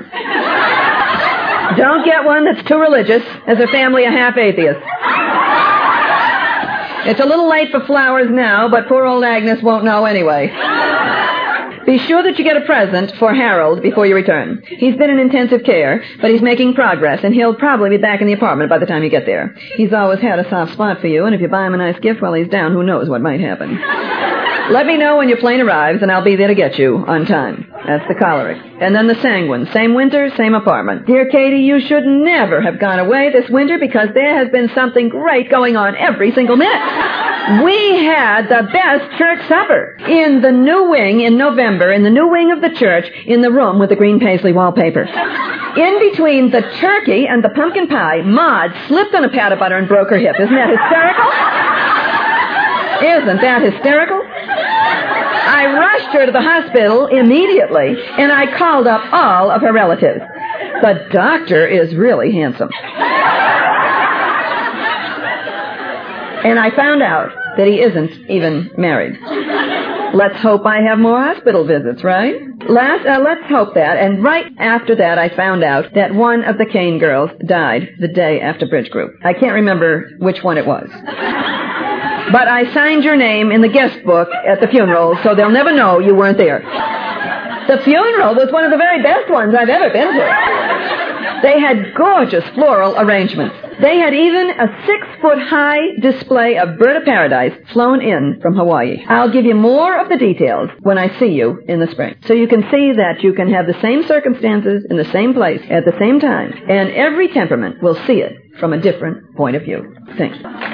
Don't get one that's too religious, as her family a half-atheist. It's a little late for flowers now, but poor old Agnes won't know anyway. Be sure that you get a present for Harold before you return. He's been in intensive care, but he's making progress, and he'll probably be back in the apartment by the time you get there. He's always had a soft spot for you, and if you buy him a nice gift while he's down, who knows what might happen. Let me know when your plane arrives, and I'll be there to get you on time. That's the choleric. And then the sanguine. Same winter, same apartment. Dear Katie, you should never have gone away this winter because there has been something great going on every single minute. We had the best church supper in the new wing in November, in the new wing of the church, in the room with the green paisley wallpaper. In between the turkey and the pumpkin pie, Maud slipped on a pat of butter and broke her hip. Isn't that hysterical? Isn't that hysterical? I rushed her to the hospital immediately, and I called up all of her relatives. The doctor is really handsome. And I found out that he isn't even married. Let's hope I have more hospital visits, right? Last, uh, let's hope that. And right after that, I found out that one of the Kane girls died the day after Bridge Group. I can't remember which one it was. But I signed your name in the guest book at the funeral, so they'll never know you weren't there. The funeral was one of the very best ones I've ever been to. They had gorgeous floral arrangements. They had even a six-foot-high display of bird of paradise flown in from Hawaii. I'll give you more of the details when I see you in the spring. So you can see that you can have the same circumstances in the same place at the same time, and every temperament will see it from a different point of view. Thanks.